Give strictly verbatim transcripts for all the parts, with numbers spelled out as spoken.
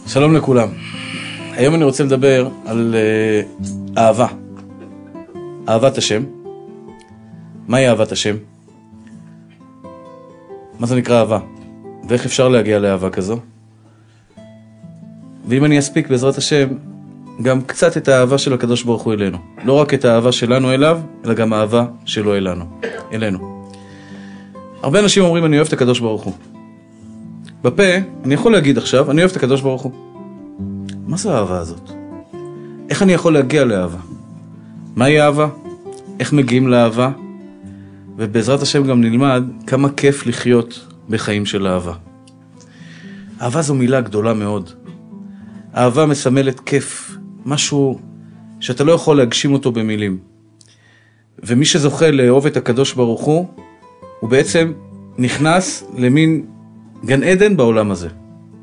שלום לכולם. היום אני רוצה לדבר על uh, אהבה. אהבת השם. מהי אהבת השם? מה זה נקרא אהבה? ואיך אפשר להגיע לאהבה כזו? ואם אני אספיק בעזרת השם, גם קצת את האהבה של הקדוש ברוך הוא אלינו. לא רק את האהבה שלנו אליו, אלא גם האהבה שלו אלינו. אלינו. הרבה אנשים אומרים, אני אוהב את הקדוש ברוך הוא. בפה, אני יכול להגיד עכשיו, אני אוהב את הקדוש ברוך הוא. מה זה האהבה הזאת? איך אני יכול להגיע לאהבה? מהי אהבה? איך מגיעים לאהבה? ובעזרת השם גם נלמד כמה כיף לחיות בחיים של אהבה. אהבה זו מילה גדולה מאוד. אהבה מסמלת כיף, משהו שאתה לא יכול להגשים אותו במילים. ומי שזוכה לאהוב את הקדוש ברוך הוא, הוא בעצם נכנס למין גן עדן בעולם הזה.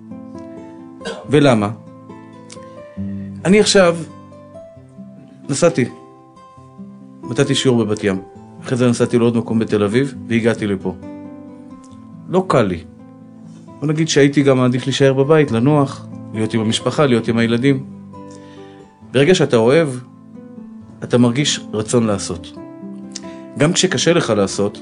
ולמה? אני עכשיו נסעתי, נתתי שיעור בבת ים. אחרי זה נסעתי לעוד מקום בתל אביב והגעתי לפה. לא קל לי. בוא נגיד שהייתי גם מעדיף להישאר בבית, לנוח, להיות עם המשפחה, להיות עם הילדים. ברגע שאתה אוהב, אתה מרגיש רצון לעשות. גם כשקשה לך לעשות,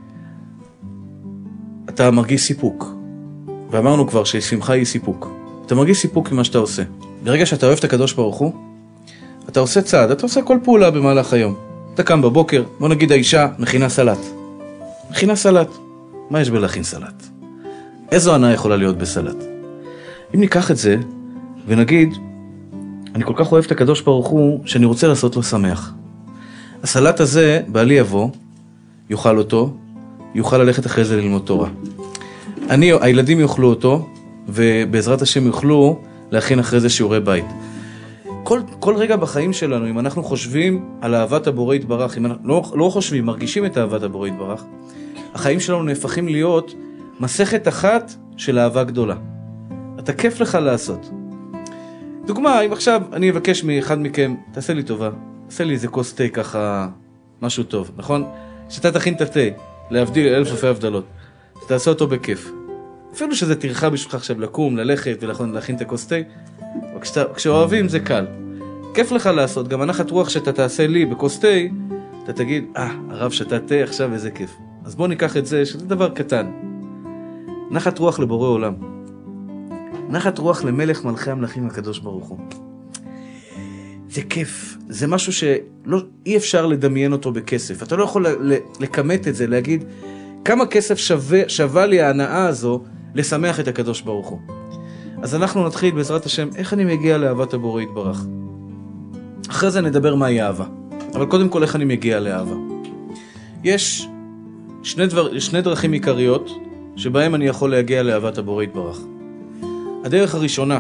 אתה מרגיש סיפוק. ואמרנו כבר ששמחה היא סיפוק. אתה מרגיש סיפוק ממה שאתה עושה. ברגע שאתה אוהב את הקדוש ברוך הוא, אתה עושה צעד, אתה עושה כל פעולה במהלך היום. אתה קם בבוקר, בוא נגיד האישה מכינה סלט. מכינה סלט. מה יש בלהכין סלט? איזו ענה יכולה להיות בסלט? אם ניקח את זה ונגיד, אני כל כך אוהב את הקדוש ברוך הוא, שאני רוצה לעשות לו שמח. הסלט הזה, בעלי יבוא, יאכל אותו, יוכל ללכת אחרי זה ללמוד תורה. אני, הילדים יאכלו אותו, ובעזרת השם יוכלו להכין אחרי זה שיעורי בית. כל, כל רגע בחיים שלנו, אם אנחנו חושבים על אהבת הבורא יתברך, אם אנחנו לא, לא חושבים, מרגישים את אהבת הבורא יתברך, החיים שלנו נהפכים להיות מסכת אחת של אהבה גדולה. אתה כיף לך לעשות. דוגמה, אם עכשיו אני אבקש מאחד מכם, תעשה לי טובה, תעשה לי איזה כוס תה ככה, משהו טוב, נכון? שאתה תכין את התה, להבדיל אלף אלפי הבדלות, תעשה אותו בכיף. אפילו שזה תרחה בשבילך עכשיו לקום, ללכת ולהכין את הכוס תה, כשאוהבים זה קל. כיף לך לעשות, גם הנחת רוח שאתה תעשה לי בכוס תה, אתה תגיד, אה, הרב שתה תה עכשיו איזה כיף. אז בוא ניקח את זה, שזה דבר קטן. נחת רוח לבורא עולם. נחת רוח למלך מלכי המלכים הקדוש ברוך הוא. זה כיף, זה משהו שלא, אי אפשר לדמיין אותו בכסף. אתה לא יכול לקמת את זה, להגיד, כמה כסף שווה, שווה לי ההנאה הזו לשמח את הקדוש ברוך הוא. אז אנחנו נתחיל בעזרת השם, איך אני מגיע לאהבת הבורא יתברך. אחרי זה נדבר מהי אהבה. אבל קודם כל, איך אני מגיע לאהבה. יש שני, דבר, שני דרכים עיקריות, שבהם אני יכול להגיע לאהבת הבורא יתברך. הדרך הראשונה,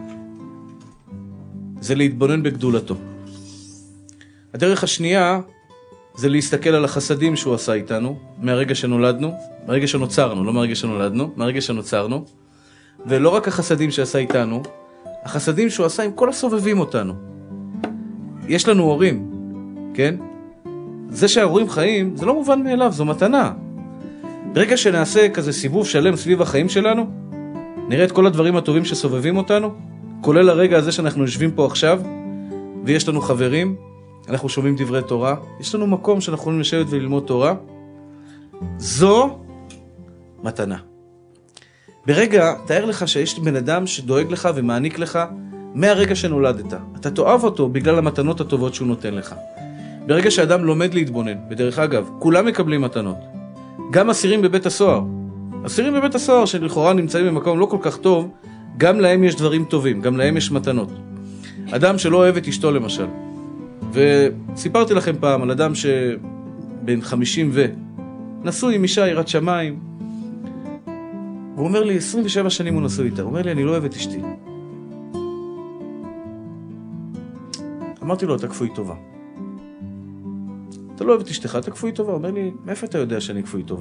זה להתבונן בגדולתו. הדרך השנייה, זה להסתכל על החסדים שהוא עשה איתנו, מהרגע שנולדנו, מהרגע שנוצרנו, לא מהרגע שנולדנו, מהרגע שנוצרנו, ולא רק החסדים שעשה איתנו, החסדים שהוא עשה עם כל הסובבים אותנו. יש לנו הורים, כן? זה שההורים חיים, זה לא מובן מאליו, זו מתנה. ברגע שנעשה כזה סיבוב שלם סביב החיים שלנו, נראה את כל הדברים הטובים שסובבים אותנו, כולל הרגע הזה שאנחנו יושבים פה עכשיו, ויש לנו חברים, אנחנו שומעים דברי תורה, יש לנו מקום שאנחנו יכולים לשבת וללמוד תורה, זו מתנה. ברגע, תאר לך שיש בן אדם שדואג לך ומעניק לך מהרגע שנולדת. אתה תאהב אותו בגלל המתנות הטובות שהוא נותן לך. ברגע שאדם לומד להתבונן, בדרך אגב, כולם מקבלים מתנות. גם אסירים בבית הסוהר. אסירים בבית הסוהר שלכאורה נמצאים במקום לא כל כך טוב, גם להם יש דברים טובים, גם להם יש מתנות. אדם שלא אוהב את אשתו למשל. וסיפרתי לכם פעם על אדם שבין חמישים ו... נשוי עם אישה יראת שמיים. הוא אומר לי, עשרים ושבע שנים הוא נשוי איתה. הוא אומר לי, אני לא אוהב את אשתי. אמרתי לו, אתה כפוי טובה. אתה לא אוהב את אשתך, אתה כפוי טובה. הוא אומר לי, מאיפה אתה יודע שאני כפוי טובה?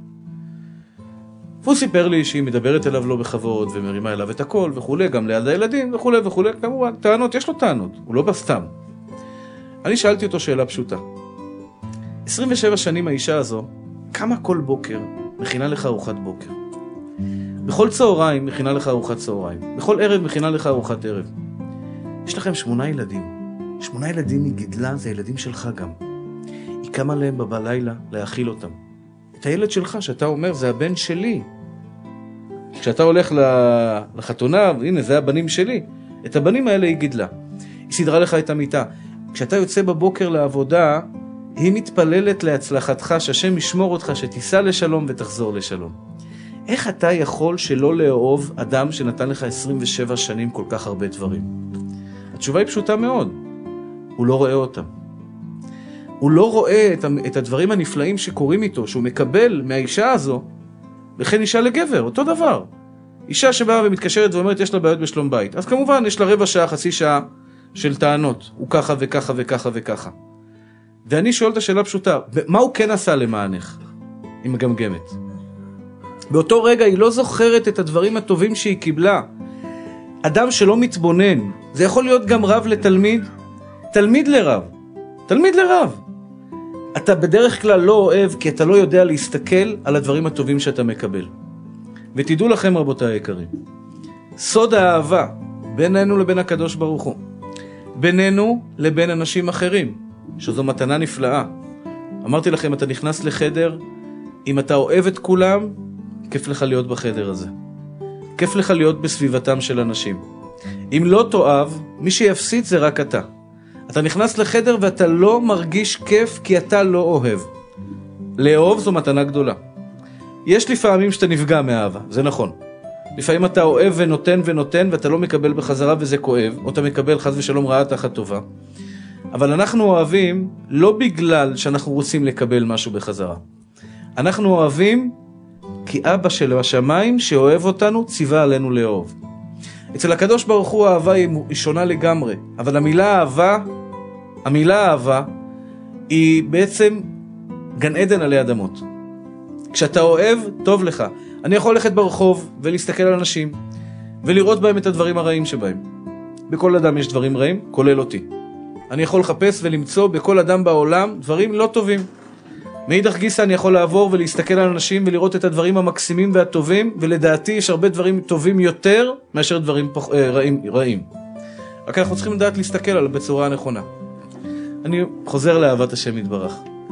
והוא סיפר לי שהיא מדברת אליו לא בכבוד ומרימה אליו את הכל וכו', גם ליד הילדים וכו' וכו'. כמובן, טענות, יש לו טענות. הוא לא בסתם. אני שאלתי אותו שאלה פשוטה. עשרים ושבע שנים האישה הזו, כמה כל בוקר מכינה לך ארוחת בוקר? בכל צהריים מכינה לך ארוחת צהריים. בכל ערב מכינה לך ארוחת ערב. יש לכם שמונה ילדים. שמונה ילדים היא גידלה, זה ילדים שלך גם. היא קמה להם בלילה להאכיל אותם. את הילד שלך, שאתה אומר, זה הבן שלי. כשאתה הולך לחתונה, הנה, זה הבנים שלי. את הבנים האלה היא גידלה. היא סדרה לך את המיטה. כשאתה יוצא בבוקר לעבודה, היא מתפללת להצלחתך, שהשם ישמור אותך, שתיסע לשלום ותחזור לשלום. איך אתה יכול שלא לאהוב אדם שנתן לך עשרים ושבע שנים כל כך הרבה דברים? התשובה היא פשוטה מאוד. הוא לא רואה אותם. הוא לא רואה את הדברים הנפלאים שקורים איתו, שהוא מקבל מהאישה הזו, וכן אישה לגבר, אותו דבר. אישה שבאה ומתקשרת ואומרת, יש לה בעיות בשלום בית. אז כמובן, יש לה רבע שעה, חצי שעה של טענות. הוא ככה וככה וככה וככה. ואני שואל את השאלה פשוטה, מה הוא כן עשה למענך? היא מגמגמת. באותו רגע היא לא זוכרת את הדברים הטובים שהיא קיבלה. אדם שלא מתבונן, זה יכול להיות גם רב לתלמיד, תלמיד לרב, תלמיד לרב. אתה בדרך כלל לא אוהב, כי אתה לא יודע להסתכל על הדברים הטובים שאתה מקבל. ותדעו לכם רבותיי היקרים, סוד האהבה בינינו לבין הקדוש ברוך הוא, בינינו לבין אנשים אחרים, שזו מתנה נפלאה. אמרתי לכם, אתה נכנס לחדר, אם אתה אוהב את כולם, כיף לך להיות בחדר הזה. כיף לך להיות בסביבתם של אנשים. אם לא תאהב, מי שיפסיד זה רק אתה. אתה נכנס לחדר ואתה לא מרגיש כיף כי אתה לא אוהב. לאהוב זו מתנה גדולה. יש לפעמים שאתה נפגע מאהבה, זה נכון. לפעמים אתה אוהב ונותן ונותן ואתה לא מקבל בחזרה וזה כואב, או אתה מקבל חס ושלום רעה תחת טובה. אבל אנחנו אוהבים לא בגלל שאנחנו רוצים לקבל משהו בחזרה. אנחנו אוהבים כי אבא של השמיים שאוהב אותנו ציווה עלינו לאהוב. אצל הקדוש ברוך הוא האהבה היא שונה לגמרי, אבל המילה אהבה, המילה אהבה היא בעצם גן עדן עלי אדמות. כשאתה אוהב, טוב לך. אני יכול ללכת ברחוב ולהסתכל על אנשים ולראות בהם את הדברים הרעים שבהם. בכל אדם יש דברים רעים, כולל אותי. אני יכול לחפש ולמצוא בכל אדם בעולם דברים לא טובים. מאידך גיסא אני יכול לעבור ולהסתכל על אנשים ולראות את הדברים המקסימים והטובים, ולדעתי יש הרבה דברים טובים יותר מאשר דברים פח, אה, רעים, רעים. רק אנחנו צריכים לדעת להסתכל עליו בצורה הנכונה. אני חוזר לאהבת השם יתברך.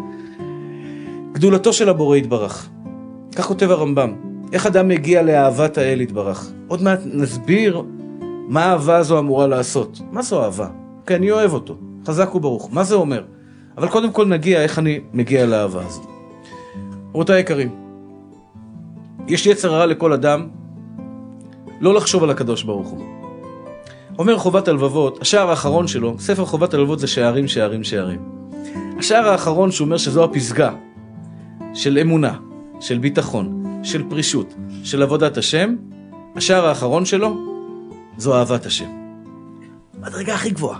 גדולתו של הבורא יתברך. כך כותב הרמב"ם. איך אדם מגיע לאהבת האל יתברך? עוד מעט נסביר מה האהבה הזו אמורה לעשות. מה זו אהבה? כי אני אוהב אותו. חזק וברוך. מה זה אומר? אבל קודם כל נגיע איך אני מגיע לאהבה הזו. רבותיי יקרים, יש יצר הרע לכל אדם לא לחשוב על הקדוש ברוך הוא. אומר חובת הלבבות, השער האחרון שלו, ספר חובת הלבבות זה שערים, שערים, שערים. השער האחרון שהוא אומר שזו הפסגה של אמונה, של ביטחון, של פרישות, של עבודת השם, השער האחרון שלו זו אהבת השם. הדרגה הכי גבוהה.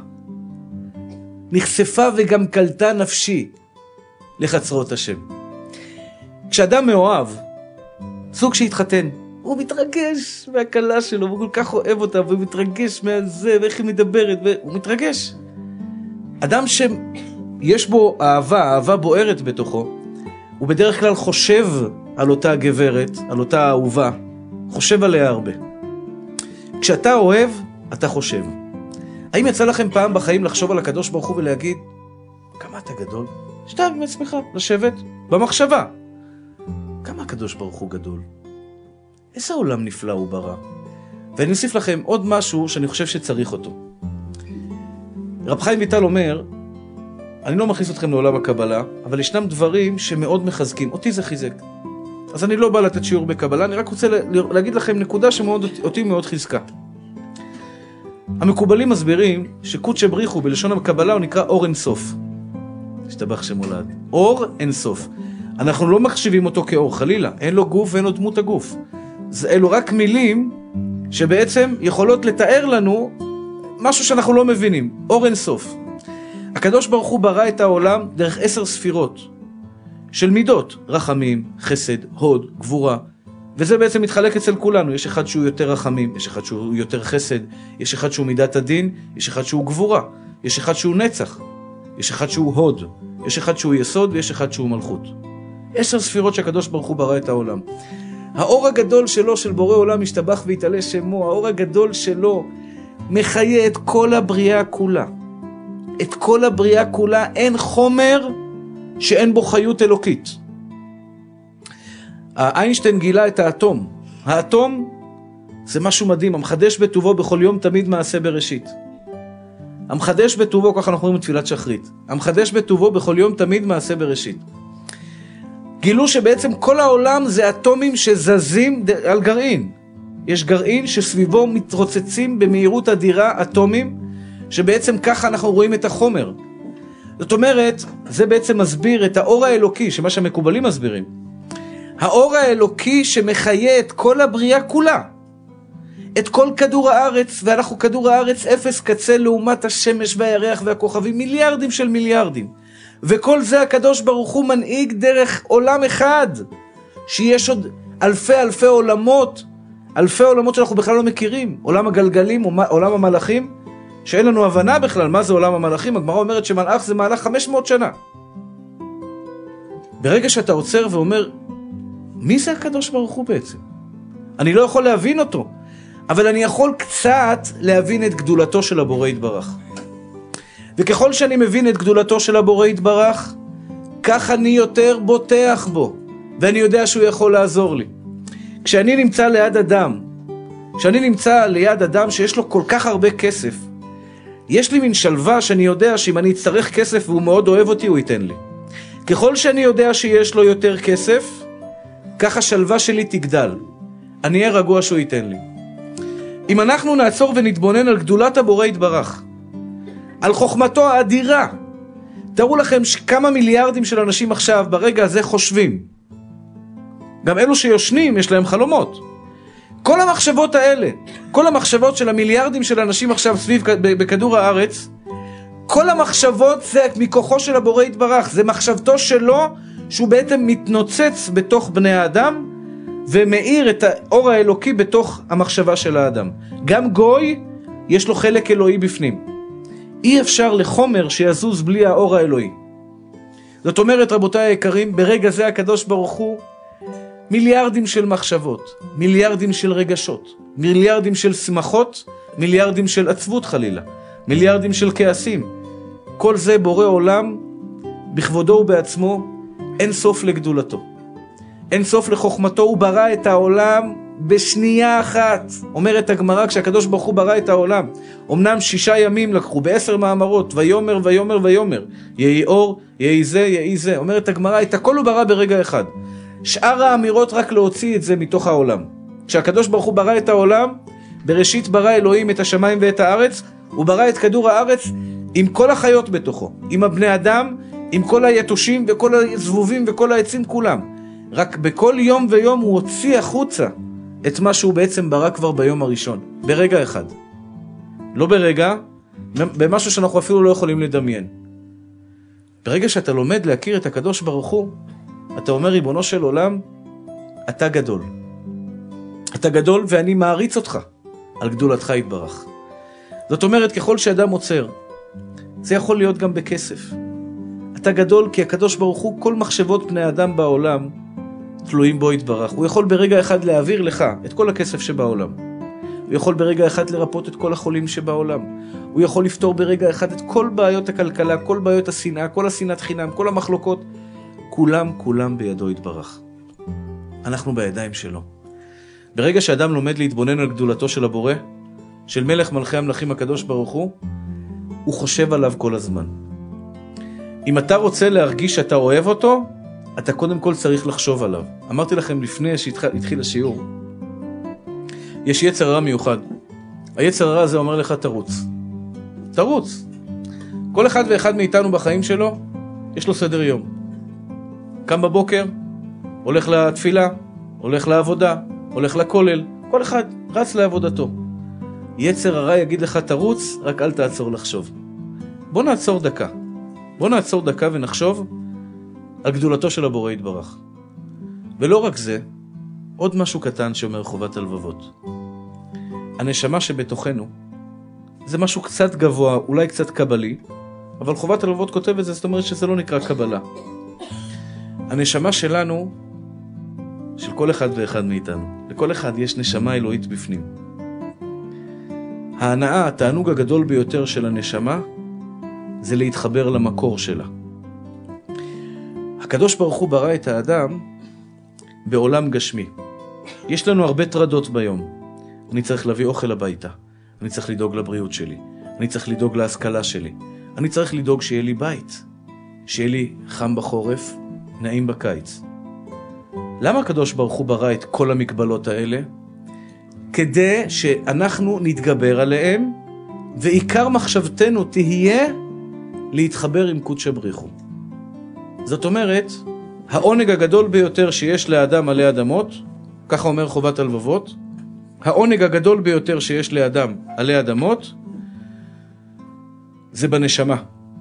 נחשפה וגם קלטה נפשי לחצרות השם. כשאדם מאוהב, סוג שהתחתן, הוא מתרגש מהקלה שלו, הוא כל כך אוהב אותה, והוא מתרגש מהזה, ואיך היא מדברת, והוא מתרגש. אדם שיש בו אהבה, אהבה בוערת בתוכו, הוא בדרך כלל חושב על אותה גברת, על אותה אהובה, חושב עליה הרבה. כשאתה אוהב, אתה חושב. האם יצא לכם פעם בחיים לחשוב על הקדוש ברוך הוא ולהגיד, כמה אתה גדול? שתיים עם עצמך, לשבת במחשבה. כמה הקדוש ברוך הוא גדול? איזה עולם נפלא הוא ברא? ואני אוסיף לכם עוד משהו שאני חושב שצריך אותו. רב חיים ויטל אומר, אני לא מכניס אתכם לעולם הקבלה, אבל ישנם דברים שמאוד מחזקים. אותי זה חיזק. אז אני לא בא לתת שיעור בקבלה, אני רק רוצה להגיד לכם נקודה שאותי מאוד חיזקה. המקובלים מסבירים שקודש בריחו בלשון הקבלה הוא נקרא אור אין סוף. השתבח שמולד. אור אין סוף. אנחנו לא מחשיבים אותו כאור, חלילה. אין לו גוף ואין לו דמות הגוף. זה אלו רק מילים שבעצם יכולות לתאר לנו משהו שאנחנו לא מבינים. אור אין סוף. הקדוש ברוך הוא ברא את העולם דרך עשר ספירות של מידות, רחמים, חסד, הוד, גבורה. וזה בעצם מתחלק אצל כולנו. יש אחד שהוא יותר רחמים, יש אחד שהוא יותר חסד, יש אחד שהוא מידת הדין, יש אחד שהוא גבורה, יש אחד שהוא נצח, יש אחד שהוא הוד, יש אחד שהוא יסוד ויש אחד שהוא מלכות. עשר ספירות שהקדוש ברוך הוא ברא את העולם. האור הגדול שלו, של בורא עולם, משתבח והתעלה שמו, האור הגדול שלו מחיה את כל הבריאה כולה. את כל הבריאה כולה, אין חומר שאין בו חיות אלוקית. איינשטיין גילה את האטום. האטום זה משהו מדהים, המחדש בטובו בכל יום תמיד מעשה בראשית. המחדש בטובו, ככה אנחנו אומרים בתפילת שחרית, המחדש בטובו בכל יום תמיד מעשה בראשית. גילו שבעצם כל העולם זה אטומים שזזים על גרעין. יש גרעין שסביבו מתרוצצים במהירות אדירה אטומים, שבעצם ככה אנחנו רואים את החומר. זאת אומרת, זה בעצם מסביר את האור האלוקי, שמה שהמקובלים מסבירים. האור האלוקי שמחיה את כל הבריאה כולה. את כל כדור הארץ, ואנחנו כדור הארץ אפס קצה לעומת השמש והירח והכוכבים, מיליארדים של מיליארדים. וכל זה הקדוש ברוך הוא מנהיג דרך עולם אחד, שיש עוד אלפי אלפי עולמות, אלפי עולמות שאנחנו בכלל לא מכירים. עולם הגלגלים, עולם המלאכים, שאין לנו הבנה בכלל מה זה עולם המלאכים. הגמרא אומרת שמלאך זה מהלך חמש מאות שנה. ברגע שאתה עוצר ואומר, מי זה הקדוש ברוך הוא בעצם? אני לא יכול להבין אותו, אבל אני יכול קצת להבין את גדולתו של הבורא יתברך. וככל שאני מבין את גדולתו של הבורא יתברך, כך אני יותר בוטח בו, ואני יודע שהוא יכול לעזור לי. כשאני נמצא ליד אדם, כשאני נמצא ליד אדם שיש לו כל כך הרבה כסף, יש לי מין שלווה שאני יודע שאם אני אצטרך כסף והוא מאוד אוהב אותי, הוא ייתן לי. ככל שאני יודע שיש לו יותר כסף, כך השלווה שלי תגדל. אני אהיה רגוע שהוא ייתן לי. אם אנחנו נעצור ונתבונן על גדולת הבורא יתברך, על חוכמתו האדירה, תראו לכם כמה מיליארדים של אנשים עכשיו ברגע הזה חושבים. גם אלו שיושנים יש להם חלומות. כל המחשבות האלה, כל המחשבות של המיליארדים של אנשים עכשיו סביב בכדור הארץ, כל המחשבות זה מכוחו של הבורא יתברך, זה מחשבתו שלו שהוא בעצם מתנוצץ בתוך בני האדם ומאיר את האור האלוקי בתוך המחשבה של האדם. גם גוי יש לו חלק אלוהי בפנים. אי אפשר לחומר שיזוז בלי האור האלוהי. זאת אומרת, רבותיי היקרים, ברגע זה הקדוש ברוך הוא מיליארדים של מחשבות, מיליארדים של רגשות, מיליארדים של שמחות, מיליארדים של עצבות חלילה, מיליארדים של כעסים. כל זה בורא עולם בכבודו ובעצמו, אין סוף לגדולתו. אין סוף לחוכמתו, הוא ברא את העולם בשנייה אחת. אומרת הגמרא, כשהקדוש ברוך הוא ברא את העולם, אמנם שישה ימים לקחו, בעשר מאמרות, ויומר ויומר ויומר, יהי אור, יהי זה, יהי זה. אומרת הגמרא, את הכל הוא ברא ברגע אחד. שאר האמירות רק להוציא את זה מתוך העולם. כשהקדוש ברוך הוא ברא את העולם, בראשית ברא אלוהים את השמיים ואת הארץ, הוא ברא את כדור הארץ עם כל החיות בתוכו, עם הבני אדם, עם כל היתושים וכל הזבובים וכל העצים כולם. רק בכל יום ויום הוא הוציא החוצה את מה שהוא בעצם ברא כבר ביום הראשון, ברגע אחד. לא ברגע, במשהו שאנחנו אפילו לא יכולים לדמיין. ברגע שאתה לומד להכיר את הקדוש ברוך הוא, אתה אומר, ריבונו של עולם, אתה גדול. אתה גדול ואני מעריץ אותך על גדולתך יתברך. זאת אומרת, ככל שאדם עוצר, זה יכול להיות גם בכסף. אתה גדול כי הקדוש ברוך הוא, כל מחשבות בני אדם בעולם, תלויים בו יתברך. הוא יכול ברגע אחד להעביר לך את כל הכסף שבעולם. הוא יכול ברגע אחד לרפות את כל החולים שבעולם. הוא יכול לפתור ברגע אחד את כל בעיות הכלכלה, כל בעיות השנאה, כל השנאת חינם, כל המחלוקות. כולם, כולם בידו יתברך. אנחנו בידיים שלו. ברגע שאדם לומד להתבונן על גדולתו של הבורא, של מלך מלכי המלכים הקדוש ברוך הוא, הוא חושב עליו כל הזמן. אם אתה רוצה להרגיש שאתה אוהב אותו, אתה קודם כל צריך לחשוב עליו. אמרתי לכם לפני שהתחיל השיעור, יש יצר רע מיוחד. היצר הרע הזה אומר לך תרוץ. תרוץ. כל אחד ואחד מאיתנו בחיים שלו, יש לו סדר יום. קם בבוקר, הולך לתפילה, הולך לעבודה, הולך לכולל, כל אחד רץ לעבודתו. יצר הרע יגיד לך תרוץ, רק אל תעצור לחשוב. בוא נעצור דקה. בוא נעצור דקה ונחשוב על גדולתו של הבורא יתברך. ולא רק זה, עוד משהו קטן שאומר חובת הלבבות. הנשמה שבתוכנו, זה משהו קצת גבוה, אולי קצת קבלי, אבל חובת הלבבות כותב את זה, זאת אומרת שזה לא נקרא קבלה. הנשמה שלנו של כל אחד ואחד מאיתנו. לכל אחד יש נשמה אלוהית בפנים. ההנאה, התענוג הגדול ביותר של הנשמה, זה להתחבר למקור שלה. הקדוש ברוך הוא ברא את האדם בעולם גשמי. יש לנו הרבה טרדות ביום. אני צריך להביא אוכל הביתה. אני צריך לדאוג לבריאות שלי. אני צריך לדאוג להשכלה שלי. אני צריך לדאוג שיהיה לי בית. שיהיה לי חם בחורף, נעים בקיץ. למה הקדוש ברוך הוא ברא את כל המגבלות האלה? כדי שאנחנו נתגבר עליהם, ועיקר מחשבתנו תהיה להתחבר עם קודש בריחו. זאת אומרת, העונג הגדול ביותר שיש לאדם עלי אדמות, ככה אומר חובת הלבבות, העונג הגדול ביותר שיש לאדם עלי אדמות, זה בנשמה.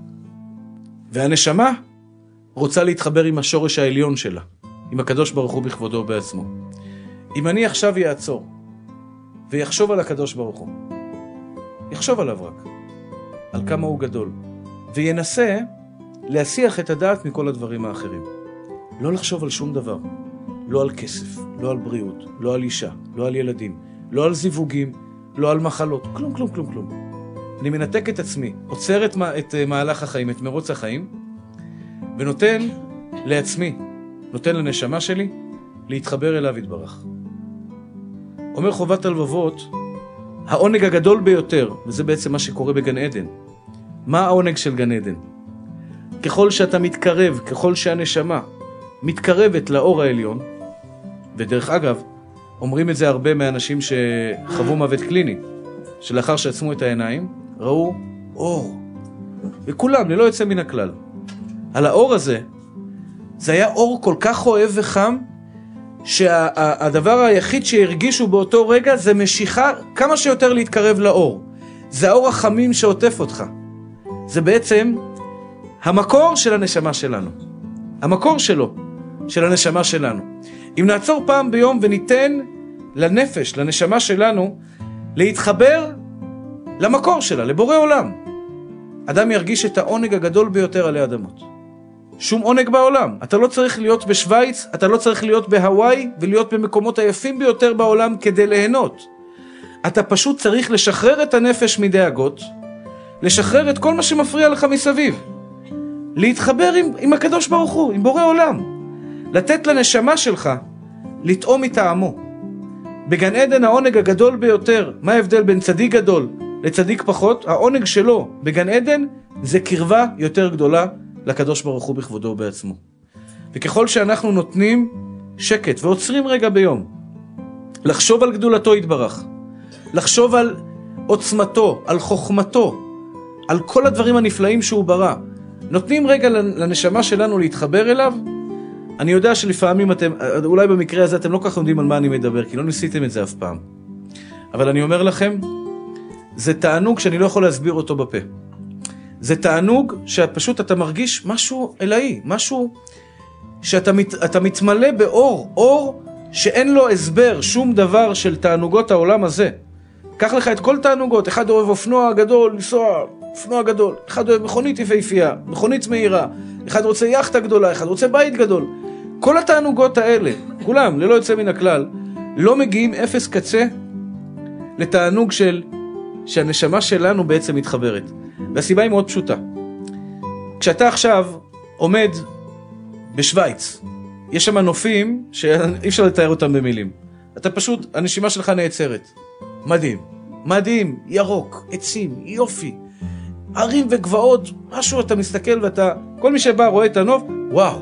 והנשמה רוצה להתחבר עם השורש העליון שלה, עם הקדוש ברוך הוא בכבודו בעצמו. אם אני עכשיו יעצור, ויחשוב על הקדוש ברוך הוא, יחשוב עליו רק, על כמה הוא גדול, וינסה להסיח את הדעת מכל הדברים האחרים. לא לחשוב על שום דבר. לא על כסף, לא על בריאות, לא על אישה, לא על ילדים, לא על זיווגים, לא על מחלות, כלום, כלום, כלום, כלום. אני מנתק את עצמי, עוצר את, את מהלך החיים, את מרוץ החיים, ונותן לעצמי, נותן לנשמה שלי, להתחבר אליו יתברך. אומר חובת הלבבות, העונג הגדול ביותר, וזה בעצם מה שקורה בגן עדן. מה העונג של גן עדן? ככל שאתה מתקרב, ככל שהנשמה מתקרבת לאור העליון, ודרך אגב, אומרים את זה הרבה מאנשים שחוו מוות קליני, שלאחר שעצמו את העיניים, ראו אור. וכולם, ללא יוצא מן הכלל. על האור הזה, זה היה אור כל כך אוהב וחם, שהדבר היחיד שהרגישו באותו רגע זה משיכה כמה שיותר להתקרב לאור. זה האור החמים שעוטף אותך. זה בעצם המקור של הנשמה שלנו. המקור שלו, של הנשמה שלנו. אם נעצור פעם ביום וניתן לנפש, לנשמה שלנו, להתחבר למקור שלה, לבורא עולם. אדם ירגיש את העונג הגדול ביותר עלי אדמות. שום עונג בעולם. אתה לא צריך להיות בשוויץ, אתה לא צריך להיות בהוואי, ולהיות במקומות היפים ביותר בעולם כדי ליהנות. אתה פשוט צריך לשחרר את הנפש מדאגות, לשחרר את כל מה שמפריע לך מסביב. להתחבר עם, עם הקדוש ברוך הוא, עם בורא עולם. לתת לנשמה שלך לטעום מטעמו. בגן עדן העונג הגדול ביותר, מה ההבדל בין צדיק גדול לצדיק פחות? העונג שלו בגן עדן זה קרבה יותר גדולה לקדוש ברוך הוא בכבודו בעצמו. וככל שאנחנו נותנים שקט ועוצרים רגע ביום, לחשוב על גדולתו יתברך, לחשוב על עוצמתו, על חוכמתו, על כל הדברים הנפלאים שהוא ברא, נותנים רגע לנשמה שלנו להתחבר אליו. אני יודע שלפעמים אתם, אולי במקרה הזה אתם לא כך יודעים על מה אני מדבר, כי לא ניסיתם את זה אף פעם. אבל אני אומר לכם, זה תענוג שאני לא יכול להסביר אותו בפה. זה תענוג שפשוט אתה מרגיש משהו אלוהי, משהו שאתה מת, אתה מתמלא באור, אור שאין לו הסבר, שום דבר של תענוגות העולם הזה. קח לך את כל תענוגות, אחד אוהב אופנוע גדול, לנסוע, אופנוע גדול, אחד אוהב מכונית יפהפייה, מכונית מהירה, אחד רוצה יחטה גדולה, אחד רוצה בית גדול. כל התענוגות האלה, כולם, ללא יוצא מן הכלל, לא מגיעים אפס קצה לתענוג של, שהנשמה שלנו בעצם מתחברת. והסיבה היא מאוד פשוטה. כשאתה עכשיו עומד בשוויץ, יש שם נופים שאי אפשר לתאר אותם במילים. אתה פשוט, הנשימה שלך נעצרת. מדהים, מדהים, ירוק, עצים, יופי, ערים וגבעות, משהו אתה מסתכל ואתה, כל מי שבא רואה את הנוף, וואו.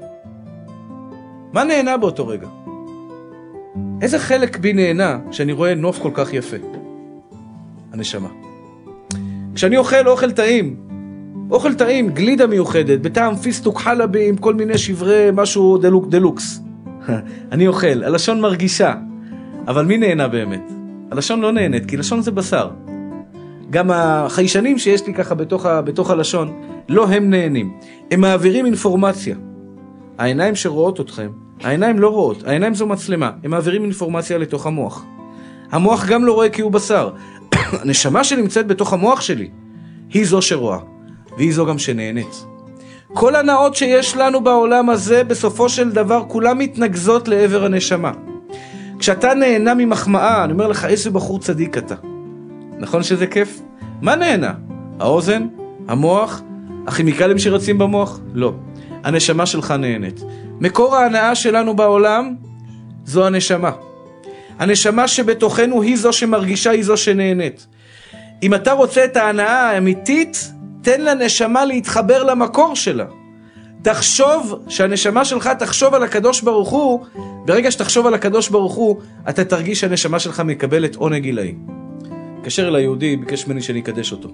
מה נהנה באותו רגע? איזה חלק בי נהנה שאני רואה נוף כל כך יפה? הנשמה. כשאני אוכל אוכל טעים, אוכל טעים, גלידה מיוחדת, בטעם פיסטוק חלבי עם כל מיני שברי משהו דלוק, דלוקס. אני אוכל, הלשון מרגישה. אבל מי נהנה באמת? הלשון לא נהנית, כי לשון זה בשר. גם החיישנים שיש לי ככה בתוך, ה, בתוך הלשון, לא הם נהנים. הם מעבירים אינפורמציה. העיניים שרואות אתכם, העיניים לא רואות, העיניים זו מצלמה, הם מעבירים אינפורמציה לתוך המוח. המוח גם לא רואה כי הוא בשר. הנשמה שנמצאת בתוך המוח שלי, היא זו שרואה, והיא זו גם שנהנית. כל הנאות שיש לנו בעולם הזה, בסופו של דבר, כולם מתנגזות לעבר הנשמה. כשאתה נהנה ממחמאה, אני אומר לך, איזה בחור צדיק אתה. נכון שזה כיף? מה נהנה? האוזן? המוח? הכימיקלים שרצים במוח? לא. הנשמה שלך נהנית. מקור ההנאה שלנו בעולם, זו הנשמה. הנשמה שבתוכנו היא זו שמרגישה, היא זו שנהנית. אם אתה רוצה את ההנאה האמיתית, תן לנשמה להתחבר למקור שלה. תחשוב, שהנשמה שלך תחשוב על הקדוש ברוך הוא, ברגע שתחשוב על הקדוש ברוך הוא, אתה תרגיש שהנשמה שלך מקבלת עונג עילאי. קשר אל היהודי, ביקש ממני שאני אקדש אותו.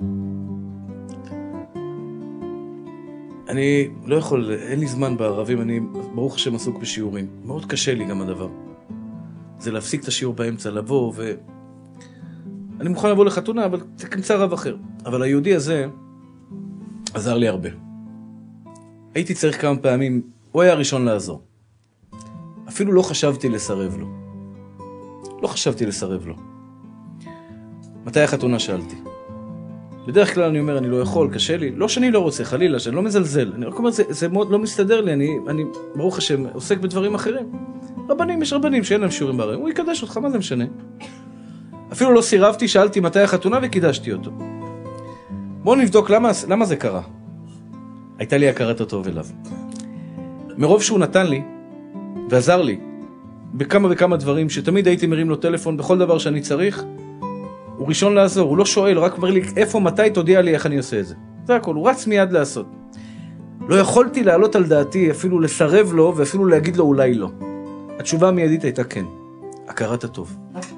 אני לא יכול, אין לי זמן בערבים, אני ברוך השם עסוק בשיעורים. מאוד קשה לי גם הדבר. זה להפסיק את השיעור באמצע, לבוא ו... אני מוכן לבוא לחתונה, אבל תמצא רב אחר. אבל היהודי הזה עזר לי הרבה. הייתי צריך כמה פעמים, הוא היה הראשון לעזור. אפילו לא חשבתי לסרב לו. לא חשבתי לסרב לו. מתי החתונה שאלתי? בדרך כלל אני אומר, אני לא יכול, קשה לי. לא שאני לא רוצה, חלילה, שאני לא מזלזל. אני רק אומר, זה, זה מאוד לא מסתדר לי. אני, אני, ברוך השם, עוסק בדברים אחרים. רבנים, יש רבנים שאין להם שיעורים בערים. הוא יקדש אותך, מה זה משנה? אפילו לא סירבתי, שאלתי מתי החתונה וקידשתי אותו. בואו נבדוק למה, למה זה קרה. הייתה לי הכרת הטוב אליו. מרוב שהוא נתן לי ועזר לי בכמה וכמה דברים שתמיד הייתי מרים לו טלפון בכל דבר שאני צריך, הוא ראשון לעזור, הוא לא שואל, הוא רק אומר לי איפה, מתי, תודיע לי איך אני עושה את זה. זה הכל, הוא רץ מיד לעשות. לא יכולתי לעלות על דעתי, אפילו לסרב לו ואפילו להגיד לו אולי לא. התשובה המיידית הייתה כן, הכרת הטוב.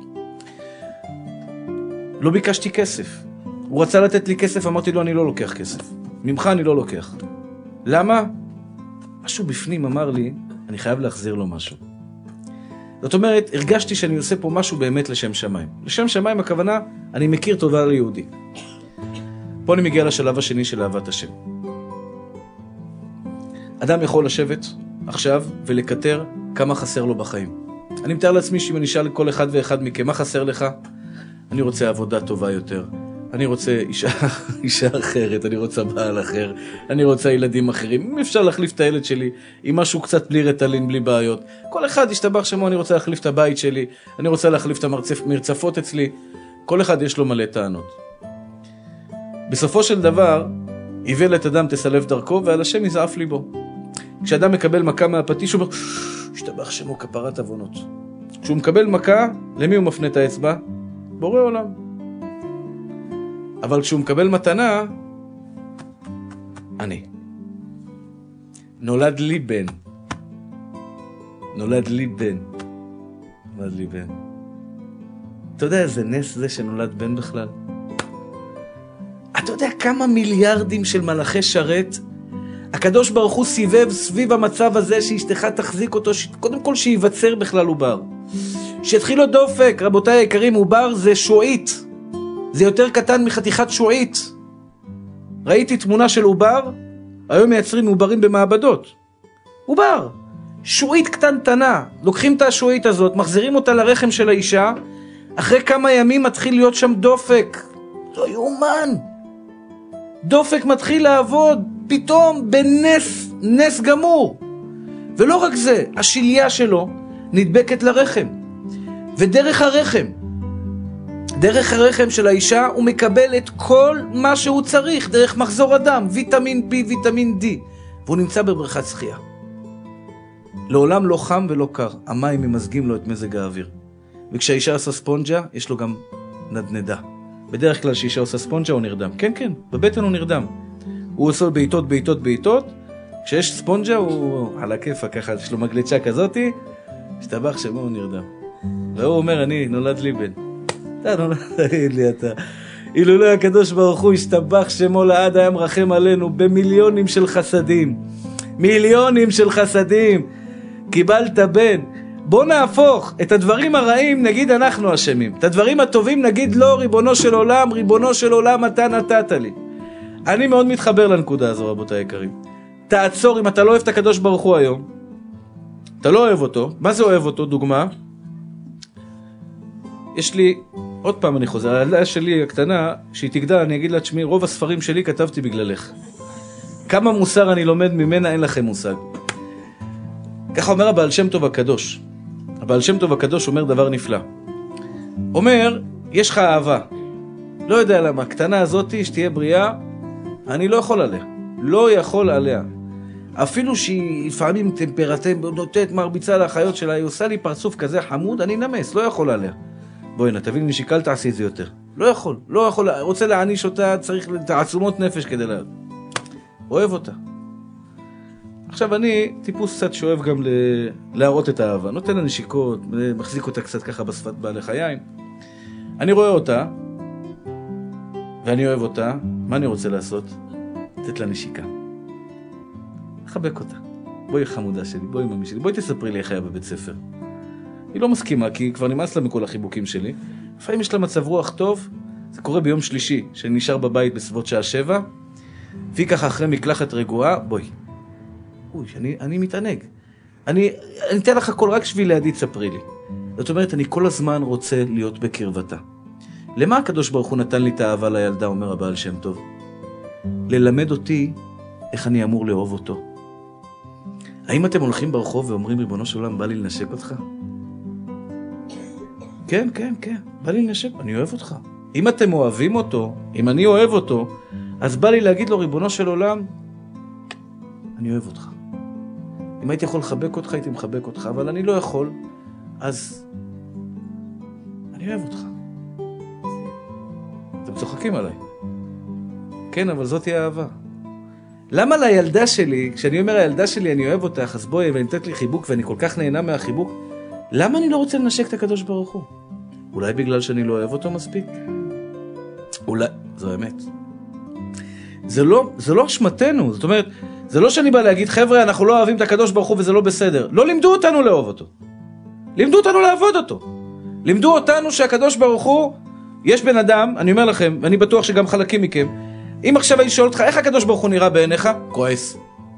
לא ביקשתי כסף. הוא רצה לתת לי כסף, אמרתי לו אני לא לוקח כסף. ממך אני לא לוקח. למה? משהו בפנים אמר לי, אני חייב להחזיר לו משהו. זאת אומרת, הרגשתי שאני עושה פה משהו באמת לשם שמיים. לשם שמיים הכוונה, אני מכיר טובה ליהודי. פה אני מגיע לשלב השני של אהבת השם. אדם יכול לשבת עכשיו ולקטר כמה חסר לו בחיים. אני מתאר לעצמי שאם אני אשאל כל אחד ואחד מכם, מה חסר לך? אני רוצה עבודה טובה יותר. אני רוצה אישה, אישה אחרת, אני רוצה בעל אחר, אני רוצה ילדים אחרים. אם אפשר להחליף את הילד שלי עם משהו קצת בלי רטלין, בלי בעיות. כל אחד ישתבח שמו, אני רוצה להחליף את הבית שלי, אני רוצה להחליף את המרצפות אצלי. כל אחד יש לו מלא טענות. בסופו של דבר, איוולת אדם תסלף דרכו, ועל השם יזעף ליבו. כשאדם מקבל מכה מהפטיש, הוא אומר, ישתבח שמו כפרת עוונות. כשהוא מקבל מכה, למי הוא מפנה את האצבע? בורא עולם. אבל כשהוא מקבל מתנה, אני. נולד לי בן. נולד לי בן. נולד לי בן. אתה יודע איזה נס זה שנולד בן בכלל? אתה יודע כמה מיליארדים של מלאכי שרת הקדוש ברוך הוא סיבב סביב המצב הזה שאשתך תחזיק אותו, קודם כל שיווצר בכלל עובר. שיתחיל לו דופק, רבותיי היקרים, עובר זה שועית. זה יותר קטן מחתיכת שועית. ראיתי תמונה של עובר, היום מייצרים עוברים במעבדות. עובר, שועית קטנטנה. לוקחים את השועית הזאת, מחזירים אותה לרחם של האישה, אחרי כמה ימים מתחיל להיות שם דופק. לא יאומן. דופק מתחיל לעבוד, פתאום בנס, נס גמור. ולא רק זה, השיליה שלו נדבקת לרחם. ודרך הרחם, דרך הרחם של האישה הוא מקבל את כל מה שהוא צריך, דרך מחזור הדם, ויטמין B, ויטמין D, והוא נמצא בבריכת שחייה. לעולם לא חם ולא קר, המים ממזגים לו את מזג האוויר. וכשהאישה עושה ספונג'ה, יש לו גם נדנדה. בדרך כלל כשאישה עושה ספונג'ה הוא נרדם. כן, כן, בבטן הוא נרדם. הוא עושה בעיטות, בעיטות, בעיטות. כשיש ספונג'ה הוא על הכיפה ככה, יש לו מגלצ'ה כזאתי, השתבח שמו הוא נרדם. והוא אומר, אני נולד לי בן. אתה נולד לי אתה. אילולא הקדוש ברוך הוא השתבח שמו לעד היה מרחם עלינו במיליונים של חסדים. מיליונים של חסדים. קיבלת בן. בוא נהפוך את הדברים הרעים נגיד אנחנו אשמים. את הדברים הטובים נגיד לא, ריבונו של עולם, ריבונו של עולם אתה נתת לי. אני מאוד מתחבר לנקודה הזו רבותיי היקרים. תעצור אם אתה לא אוהב את הקדוש ברוך הוא היום. אתה לא אוהב אותו. מה זה אוהב אותו? דוגמה. יש לי, עוד פעם אני חוזר, הילדה שלי הקטנה, שהיא תגדל, אני אגיד לה, תשמעי, רוב הספרים שלי כתבתי בגללך. כמה מוסר אני לומד ממנה, אין לכם מושג. ככה אומר הבעל שם טוב הקדוש. הבעל שם טוב הקדוש אומר דבר נפלא. אומר, יש לך אהבה. לא יודע למה, הקטנה הזאת שתהיה בריאה, אני לא יכול עליה. לא יכול עליה. אפילו שהיא לפעמים טמפרטים, נותנת מרביצה לאחיות שלה, היא עושה לי פרצוף כזה חמוד, אני נמס, לא יכול עליה. בואי, נתבין משיקל תעשי את זה יותר. לא יכול, לא יכול, רוצה להעניש אותה, צריך תעצומות נפש כדי לה... אוהב אותה. עכשיו אני טיפוס קצת שאוהב גם ל... להראות את האהבה. נותן לה נשיקות, מחזיק אותה קצת ככה בשפת בעלי חיים. אני רואה אותה, ואני אוהב אותה, מה אני רוצה לעשות? לתת לה נשיקה. לחבק אותה. בואי חמודה שלי, בואי ממי שלי, בואי תספרי לי איך היה בבית ספר. היא לא מסכימה, כי כבר נמאס לה מכל החיבוקים שלי. לפעמים יש לה מצב רוח טוב, זה קורה ביום שלישי, שאני נשאר בבית בסביבות שעה שבע, והיא ככה אחרי מקלחת רגועה, בואי. אוי, אני, אני מתענג. אני, אני אתן לך הכל רק שביל לידי, תספרי לי. זאת אומרת, אני כל הזמן רוצה להיות בקרבתה. למה הקדוש ברוך הוא נתן לי את האהבה לילדה, אומר הבעל שם טוב? ללמד אותי איך אני אמור לאהוב אותו. האם אתם הולכים ברחוב ואומרים, ריבונו של עולם, בא לי לנשק אותך? כן, כן, כן, בא לי לנשק, אני אוהב אותך. אם אתם אוהבים אותו, אם אני אוהב אותו, אז בא לי להגיד לו, ריבונו של עולם, אני אוהב אותך. אם הייתי יכול לחבק אותך, הייתי מחבק אותך, אבל אני לא יכול, אז אני אוהב אותך. אתם צוחקים עליי. כן, אבל זאת היא האהבה. למה לילדה שלי, כשאני אומר הילדה שלי אני אוהב אותך, אז בואי ונתת לי חיבוק ואני כל כך נהנה מהחיבוק, למה אני לא רוצה לנשק את הקדוש ברוך הוא? אולי בגלל שאני לא אוהב אותו מספיק? אולי, זו האמת. זה לא, זה לא אשמתנו, זאת אומרת, זה לא שאני בא להגיד, חבר'ה, אנחנו לא אוהבים את הקדוש ברוך הוא וזה לא בסדר. לא לימדו אותנו לאהוב אותו. לימדו אותנו לעבוד אותו. לימדו אותנו שהקדוש ברוך הוא, יש בן אדם, אני אומר לכם, ואני בטוח שגם חלקים מכם, אם עכשיו אני שואל אותך, איך הקדוש ברוך הוא נראה בעיניך? כועס.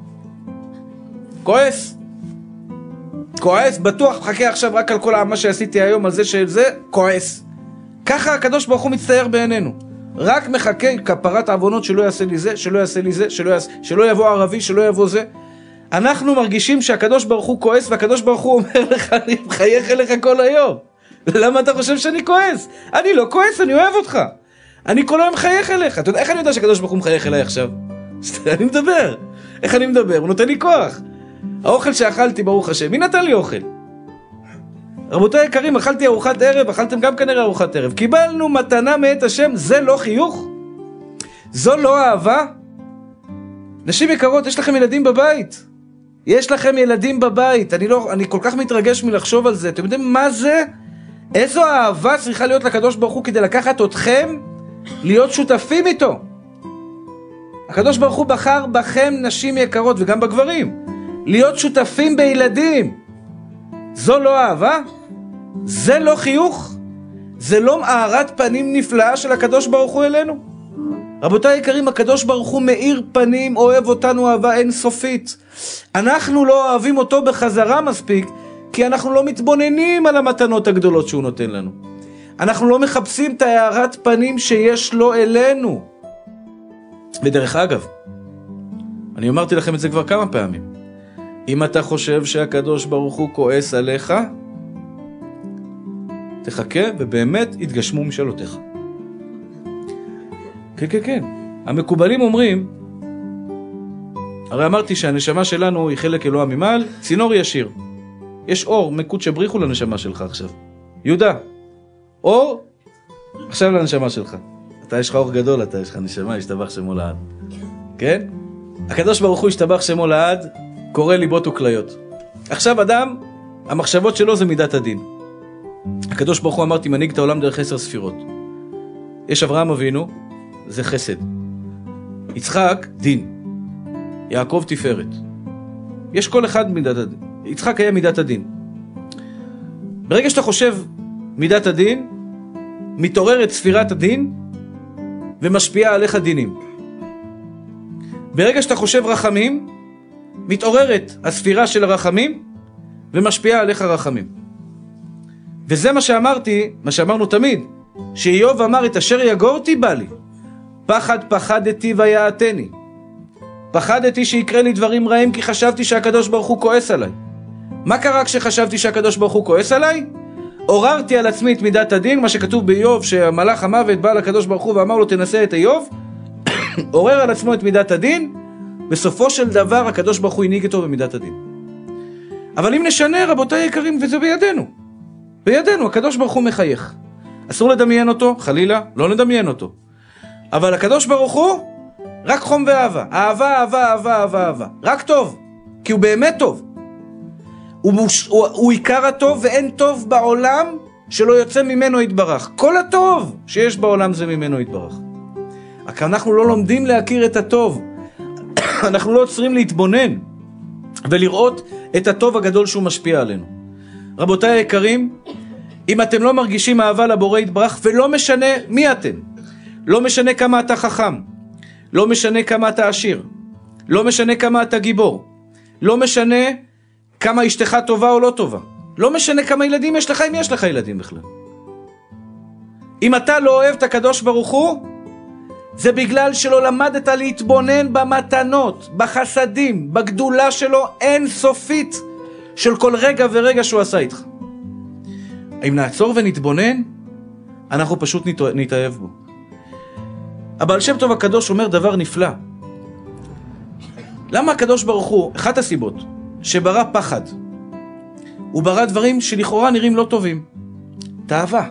כועס. כועס, בטוח, חכה עכשיו רק על כל מה שעשיתי היום, על זה של זה, כועס. ככה הקדוש ברוך הוא מצטייר בעינינו. רק מחכה כפרת עוונות שלא יעשה לי זה, שלא יעשה לי זה, שלא, יעשה, שלא יבוא ערבי, שלא יבוא זה. אנחנו מרגישים שהקדוש ברוך הוא כועס, והקדוש ברוך הוא אומר לך, אני מחייך אליך כל היום. למה אתה חושב שאני כועס? אני לא כועס, אני אוהב אותך. אני כל היום מחייך אליך. אתה יודע, איך אני יודע שהקדוש ברוך הוא מחייך אליי עכשיו? אני מדבר. איך אני מדבר? הוא נותן לי כוח. האוכל שאכלתי, ברוך השם, מי נתן לי אוכל? רבותיי יקרים, אכלתי ארוחת ערב, אכלתם גם כנראה ארוחת ערב. קיבלנו מתנה מאת השם, זה לא חיוך? זו לא אהבה? נשים יקרות, יש לכם ילדים בבית. יש לכם ילדים בבית. אני לא, אני כל כך מתרגש מלחשוב על זה. אתם יודעים מה זה? איזו אהבה צריכה להיות לקדוש ברוך הוא כדי לקחת אתכם להיות שותפים איתו. הקדוש ברוך הוא בחר בכם נשים יקרות וגם בגברים להיות שותפים בילדים. זו לא אהבה? זה לא חיוך? זה לא מארת פנים נפלאה של הקדוש ברוך הוא אלינו? רבותיי יקרים, הקדוש ברוך הוא מאיר פנים, אוהב אותנו אהבה אינסופית. אנחנו לא אוהבים אותו בחזרה מספיק, כי אנחנו לא מתבוננים על המתנות הגדולות שהוא נותן לנו. אנחנו לא מחפשים את הארת פנים שיש לו אלינו. ודרך אגב, אני אמרתי לכם את זה כבר כמה פעמים. אם אתה חושב שהקדוש ברוך הוא כועס עליך, תחכה ובאמת יתגשמו משאלותיך. כן, כן, כן. המקובלים אומרים, הרי אמרתי שהנשמה שלנו היא חלק אלוה ממעל, צינור ישיר. יש אור, מקוד שבריחו לנשמה שלך עכשיו. יהודה, אור, עכשיו לנשמה שלך. אתה יש לך אור גדול, אתה יש לך נשמה, ישתבח שמו לעד. כן? הקדוש ברוך הוא ישתבח שמו לעד, קורא ליבות וכליות. עכשיו אדם, המחשבות שלו זה מידת הדין. הקדוש ברוך הוא אמר, תמנהיג את העולם דרך עשר ספירות. יש אברהם אבינו, זה חסד. יצחק, דין. יעקב תפארת. יש כל אחד מידת הדין. יצחק היה מידת הדין. ברגע שאתה חושב מידת הדין, מתעוררת ספירת הדין, ומשפיעה עליך דינים. ברגע שאתה חושב רחמים, מתעוררת הספירה של הרחמים, ומשפיעה עליך רחמים. וזה מה שאמרתי, מה שאמרנו תמיד, שאיוב אמר את אשר יגורתי בא לי, פחד פחדתי ויעתני. פחדתי שיקרה לי דברים רעים כי חשבתי שהקדוש ברוך הוא כועס עליי. מה קרה כשחשבתי שהקדוש ברוך הוא כועס עליי? עוררתי על עצמי את מידת הדין, מה שכתוב באיוב, שהמלאך המוות בא לקדוש ברוך הוא ואמר לו תנסה את איוב, עורר על עצמו את מידת הדין, בסופו של דבר הקדוש ברוך הוא הנהיג אותו במידת הדין. אבל אם נשנה, רבותיי יקרים, וזה בידינו, בידינו, הקדוש ברוך הוא מחייך. אסור לדמיין אותו, חלילה, לא לדמיין אותו. אבל הקדוש ברוך הוא, רק חום ואהבה. אהבה, אהבה, אהבה, אהבה, אהבה. רק טוב, כי הוא באמת טוב. הוא, הוא, הוא עיקר הטוב, ואין טוב בעולם שלא יוצא ממנו יתברך. כל הטוב שיש בעולם זה ממנו יתברך. רק אנחנו לא לומדים להכיר את הטוב. אנחנו לא עוצרים להתבונן ולראות את הטוב הגדול שהוא משפיע עלינו. רבותיי היקרים, אם אתם לא מרגישים אהבה לבורא יתברך, ולא משנה מי אתם, לא משנה כמה אתה חכם, לא משנה כמה אתה עשיר, לא משנה כמה אתה גיבור, לא משנה כמה אשתך טובה או לא טובה, לא משנה כמה ילדים יש לך, אם יש לך ילדים בכלל. אם אתה לא אוהב את הקדוש ברוך הוא, זה בגלל שלא למדת להתבונן במתנות, בחסדים, בגדולה שלו אין סופית של כל רגע ורגע שהוא עשה איתך. אם נעצור ונתבונן, אנחנו פשוט נתאהב בו. הבעל שם טוב הקדוש אומר דבר נפלא. למה הקדוש ברוך הוא, אחת הסיבות, שברא פחד, הוא ברא דברים שלכאורה נראים לא טובים. תאווה.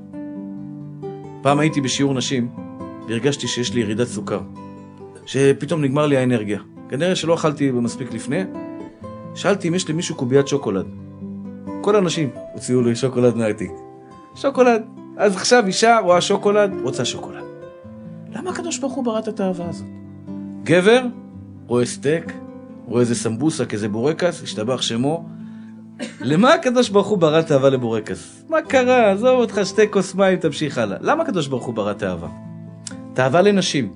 פעם הייתי בשיעור נשים, והרגשתי שיש לי ירידת סוכר, שפתאום נגמר לי האנרגיה. כנראה שלא אכלתי מספיק לפני. שאלתי אם יש למישהו קוביית שוקולד. כל האנשים הוציאו לי שוקולד מהעתיק. שוקולד. אז עכשיו אישה רואה שוקולד, רוצה שוקולד. למה הקדוש ברוך הוא ברא את התאווה הזאת? גבר רואה סטייק, רואה איזה סמבוסה, כזה בורקס, השתבח שמו. למה הקדוש ברוך הוא ברא תאווה לבורקס? מה קרה? עזוב אותך, שתי כוס מים, תמשיך הלאה. למה הקדוש ברוך הוא ברא תאווה? תאווה לנשים,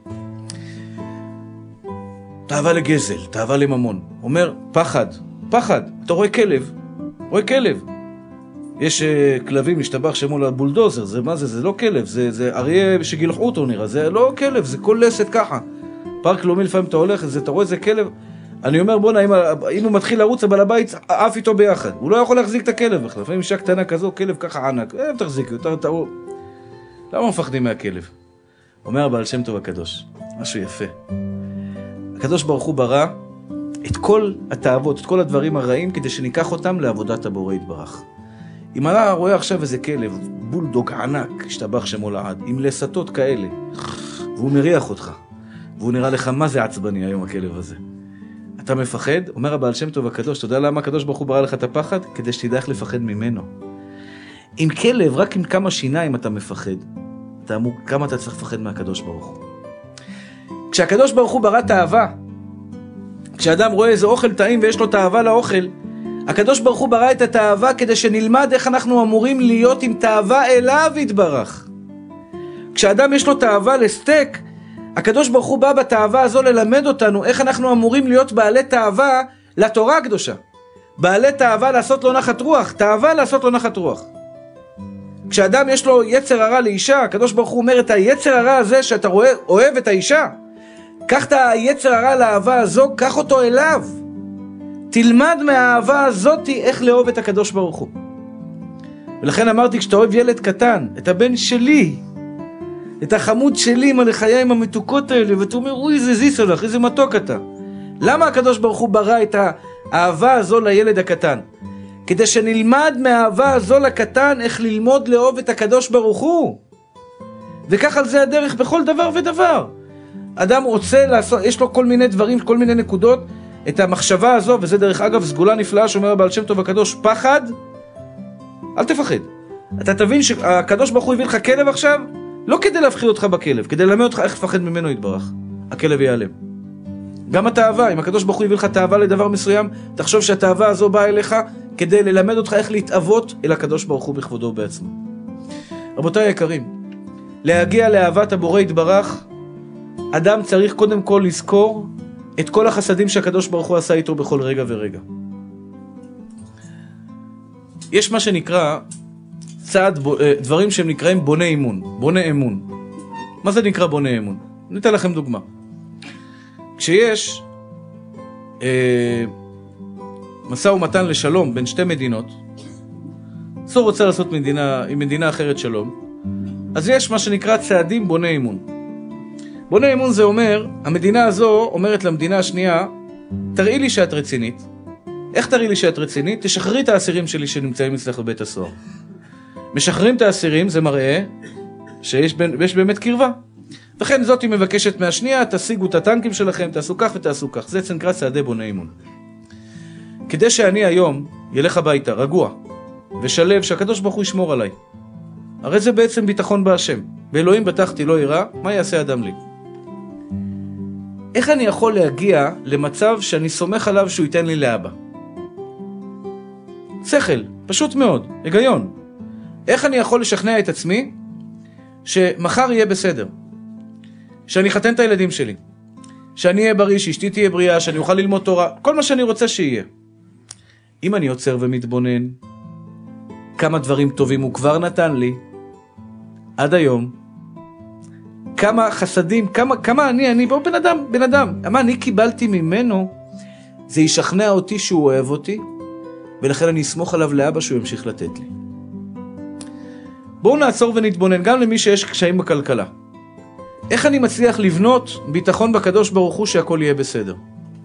תאווה לגזל, תאווה לממון. אומר פחד, פחד. אתה רואה כלב, רואה כלב. יש uh, כלבים, משתבח שמו לבולדוזר, זה מה זה? זה לא כלב, זה, זה אריה שגילחו אותו נראה, זה לא כלב, זה כל לסת ככה. פארק לאומי לפעמים אתה הולך, זה, אתה רואה איזה כלב, אני אומר בונה, אם, אם הוא מתחיל לרוץ, הבעל הבית עף איתו ביחד, הוא לא יכול להחזיק את הכלב בכלל, לפעמים אישה קטנה כזו, כלב ככה ענק, אה, תחזיקי, אתה, אתה, למה מפחדים מהכלב? אומר הבעל שם טוב הקדוש, משהו יפה. הקדוש ברוך הוא ברא את כל התאוות, את כל הדברים הרעים, כדי שניקח אותם לעבודת הבורא יתברך. אם אתה רואה עכשיו איזה כלב, בולדוג ענק, השתבח שמו לעד, עם לסתות כאלה, והוא מריח אותך, והוא נראה לך מה זה עצבני היום הכלב הזה. אתה מפחד? אומר הבעל שם טוב הקדוש, אתה יודע למה הקדוש ברוך הוא ברא לך את הפחד? כדי שתדע איך לפחד ממנו. עם כלב, רק עם כמה שיניים אתה מפחד, אתה אמור כמה אתה צריך לפחד מהקדוש ברוך הוא. כשהקדוש ברוך הוא ברא תאווה, כשאדם רואה איזה אוכל טעים ויש לו תאווה לאוכל, הקדוש ברוך הוא ברא את התאווה כדי שנלמד איך אנחנו אמורים להיות עם תאווה אליו יתברך. כשאדם יש לו תאווה לסטייק, הקדוש ברוך הוא בא בתאווה הזו ללמד אותנו איך אנחנו אמורים להיות בעלי תאווה לתורה הקדושה. בעלי תאווה לעשות לו נחת רוח, תאווה לעשות לו נחת רוח. כשאדם יש לו יצר הרע לאישה, הקדוש ברוך הוא אומר את היצר הרע הזה שאתה רואה, אוהב את האישה, קח את היצר הרע לאהבה הזו, קח אותו אליו. תלמד מהאהבה הזאת איך לאהוב את הקדוש ברוך הוא. ולכן אמרתי, כשאתה אוהב ילד קטן, את הבן שלי, את החמוד שלי עם הלחיים המתוקות האלה, ואתה אומר, אוי, איזה זיס הולך, איזה מתוק אתה. למה הקדוש ברוך הוא ברא את האהבה הזו לילד הקטן? כדי שנלמד מהאהבה הזו לקטן איך ללמוד לאהוב את הקדוש ברוך הוא. וכך על זה הדרך בכל דבר ודבר. אדם רוצה לעשות, יש לו כל מיני דברים, כל מיני נקודות, את המחשבה הזו, וזה דרך אגב סגולה נפלאה שאומר הבעל שם טוב הקדוש, פחד, אל תפחד. אתה תבין שהקדוש ברוך הוא הביא לך כלב עכשיו, לא כדי להפחיד אותך בכלב, כדי ללמד אותך איך לפחד ממנו יתברך. הכלב ייעלם. גם התאווה, אם הקדוש ברוך הוא הביא לך תאווה לדבר מסוים, תחשוב שהתאווה הזו באה אליך כדי ללמד אותך איך להתאבות אל הקדוש ברוך הוא בכבודו בעצמו. רבותיי היקרים, להגיע לאהבת הבורא יתברך, אדם צריך קודם כל לזכור את כל החסדים שהקדוש ברוך הוא עשה איתו בכל רגע ורגע. יש מה שנקרא צעד, דברים שהם נקראים בוני אמון, בוני אמון. מה זה נקרא בוני אמון? ניתן לכם דוגמה. כשיש אה, משא ומתן לשלום בין שתי מדינות, זו רוצה לעשות מדינה, עם מדינה אחרת שלום, אז יש מה שנקרא צעדים בוני אמון. בוני אמון זה אומר, המדינה הזו אומרת למדינה השנייה, תראי לי שאת רצינית. איך תראי לי שאת רצינית? תשחררי את האסירים שלי שנמצאים אצלך בבית הסוהר. משחררים את האסירים, זה מראה שיש יש באמת קרבה. וכן זאת היא מבקשת מהשנייה, תשיגו את הטנקים שלכם, תעשו כך ותעשו כך. זה נקרא צעדי בוני אמון. כדי שאני היום ילך הביתה רגוע ושלב שהקדוש ברוך הוא ישמור עליי. הרי זה בעצם ביטחון בהשם. באלוהים בטחתי לא יראה, מה יעשה אדם לי? איך אני יכול להגיע למצב שאני סומך עליו שהוא ייתן לי לאבא? שכל, פשוט מאוד, היגיון. איך אני יכול לשכנע את עצמי שמחר יהיה בסדר? שאני חתן את הילדים שלי, שאני אהיה בריא, שאשתי תהיה בריאה, שאני אוכל ללמוד תורה, כל מה שאני רוצה שיהיה. אם אני עוצר ומתבונן, כמה דברים טובים הוא כבר נתן לי, עד היום, כמה חסדים, כמה, כמה אני, אני, בוא בן אדם, בן אדם, מה אני קיבלתי ממנו, זה ישכנע אותי שהוא אוהב אותי, ולכן אני אסמוך עליו לאבא שהוא ימשיך לתת לי. בואו נעצור ונתבונן, גם למי שיש קשיים בכלכלה. איך אני מצליח לבנות ביטחון בקדוש ברוך הוא שהכל יהיה בסדר?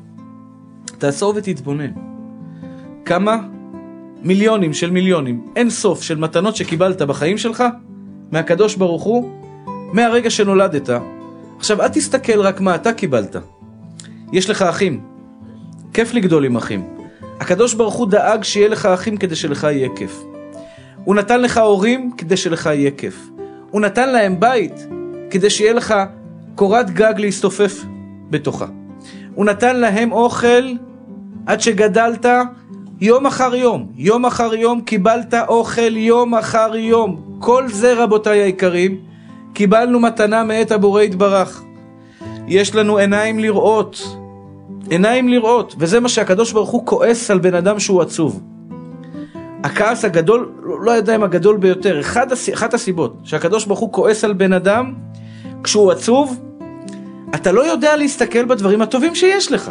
תעצור ותתבונן. כמה מיליונים של מיליונים, אין סוף של מתנות שקיבלת בחיים שלך, מהקדוש ברוך הוא, מהרגע שנולדת. עכשיו, אל תסתכל רק מה אתה קיבלת. יש לך אחים. כיף לגדול עם אחים. הקדוש ברוך הוא דאג שיהיה לך אחים כדי שלך יהיה כיף. הוא נתן לך הורים כדי שלך יהיה כיף. הוא נתן להם בית כדי שיהיה לך קורת גג להסתופף בתוכה. הוא נתן להם אוכל עד שגדלת יום אחר יום. יום אחר יום קיבלת אוכל יום אחר יום. כל זה רבותיי היקרים, קיבלנו מתנה מאת הבורא יתברך. יש לנו עיניים לראות. עיניים לראות. וזה מה שהקדוש ברוך הוא כועס על בן אדם שהוא עצוב. הכעס הגדול, לא יודע אם הגדול ביותר, אחד, אחת הסיבות שהקדוש ברוך הוא כועס על בן אדם כשהוא עצוב, אתה לא יודע להסתכל בדברים הטובים שיש לך.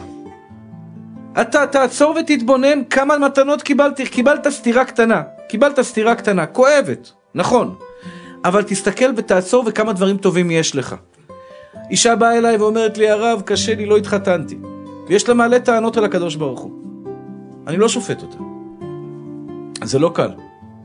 אתה תעצור ותתבונן כמה מתנות קיבלת, קיבלת סתירה קטנה, קיבלת סתירה קטנה, כואבת, נכון, אבל תסתכל ותעצור וכמה דברים טובים יש לך. אישה באה אליי ואומרת לי, הרב, קשה לי, לא התחתנתי. ויש לה מעלה טענות על הקדוש ברוך הוא. אני לא שופט אותה. זה לא קל.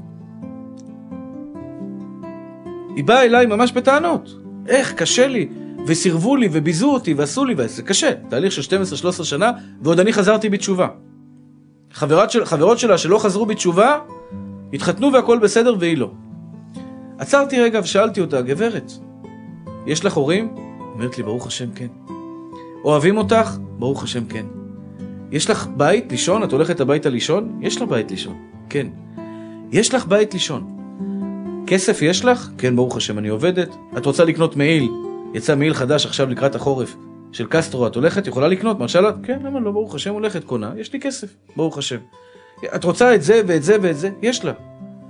היא באה אליי ממש בטענות. איך, קשה לי, וסירבו לי, וביזו אותי, ועשו לי, וזה קשה. תהליך של שתים עשרה שלוש עשרה שנה, ועוד אני חזרתי בתשובה. חברות, של, חברות שלה שלא חזרו בתשובה, התחתנו והכל בסדר, והיא לא. עצרתי רגע ושאלתי אותה, גברת, יש לך הורים? אומרת לי, ברוך השם, כן. אוהבים אותך? ברוך השם, כן. יש לך בית לישון? את הולכת הביתה לישון? יש לה בית לישון. כן. יש לך בית לישון. כסף יש לך? כן, ברוך השם, אני עובדת. את רוצה לקנות מעיל? יצא מעיל חדש עכשיו לקראת החורף של קסטרו, את הולכת? יכולה לקנות? מרשה לה? כן, למה לא? ברוך השם, הולכת, קונה. יש לי כסף. ברוך השם. את רוצה את זה ואת זה ואת זה? יש לה.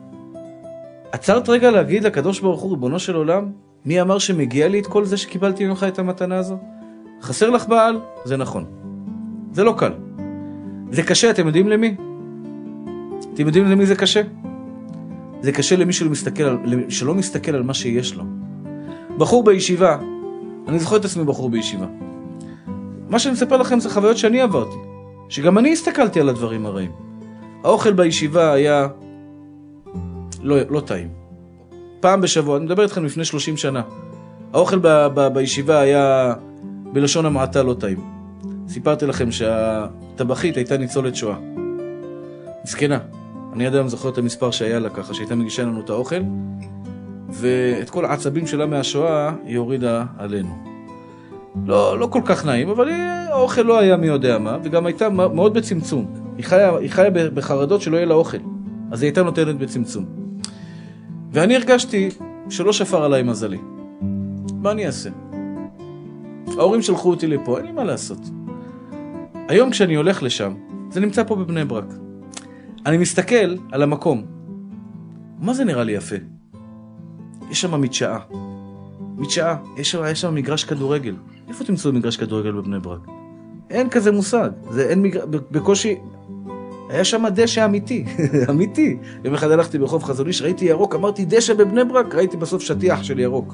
עצרת רגע להגיד לקדוש ברוך הוא, ריבונו של עולם, מי אמר שמגיע לי את כל זה שקיבלתי ממך את המתנה הזו? חסר לך בעל? זה נכון. זה לא קל. זה קשה, אתם יודעים למי? אתם יודעים למי זה קשה? זה קשה למי שלא מסתכל על, שלא מסתכל על מה שיש לו. בחור בישיבה, אני זוכר את עצמי בחור בישיבה. מה שאני מספר לכם זה חוויות שאני עברתי. שגם אני הסתכלתי על הדברים הרעים. האוכל בישיבה היה לא, לא טעים. פעם בשבוע, אני מדבר איתכם לפני שלושים שנה. האוכל ב, ב, בישיבה היה בלשון המעטה לא טעים. סיפרתי לכם שהטבחית הייתה ניצולת שואה. מסכנה. אני עד היום זוכר את המספר שהיה לה ככה, שהייתה מגישה לנו את האוכל, ואת כל העצבים שלה מהשואה היא הורידה עלינו. לא, לא כל כך נעים, אבל האוכל לא היה מי יודע מה, וגם הייתה מאוד בצמצום. היא חיה, היא חיה בחרדות שלא יהיה לה אוכל, אז היא הייתה נותנת בצמצום. ואני הרגשתי שלא שפר עליי מזלי. מה אני אעשה? ההורים שלחו אותי לפה, אין לי מה לעשות. היום כשאני הולך לשם, זה נמצא פה בבני ברק. אני מסתכל על המקום. מה זה נראה לי יפה? יש שם מדשאה. מדשאה. יש שם, יש שם מגרש כדורגל. איפה תמצאו מגרש כדורגל בבני ברק? אין כזה מושג. זה אין מגר... בקושי... היה שם דשא אמיתי, אמיתי. יום אחד הלכתי ברחוב חזון איש, ראיתי ירוק, אמרתי דשא בבני ברק, ראיתי בסוף שטיח של ירוק.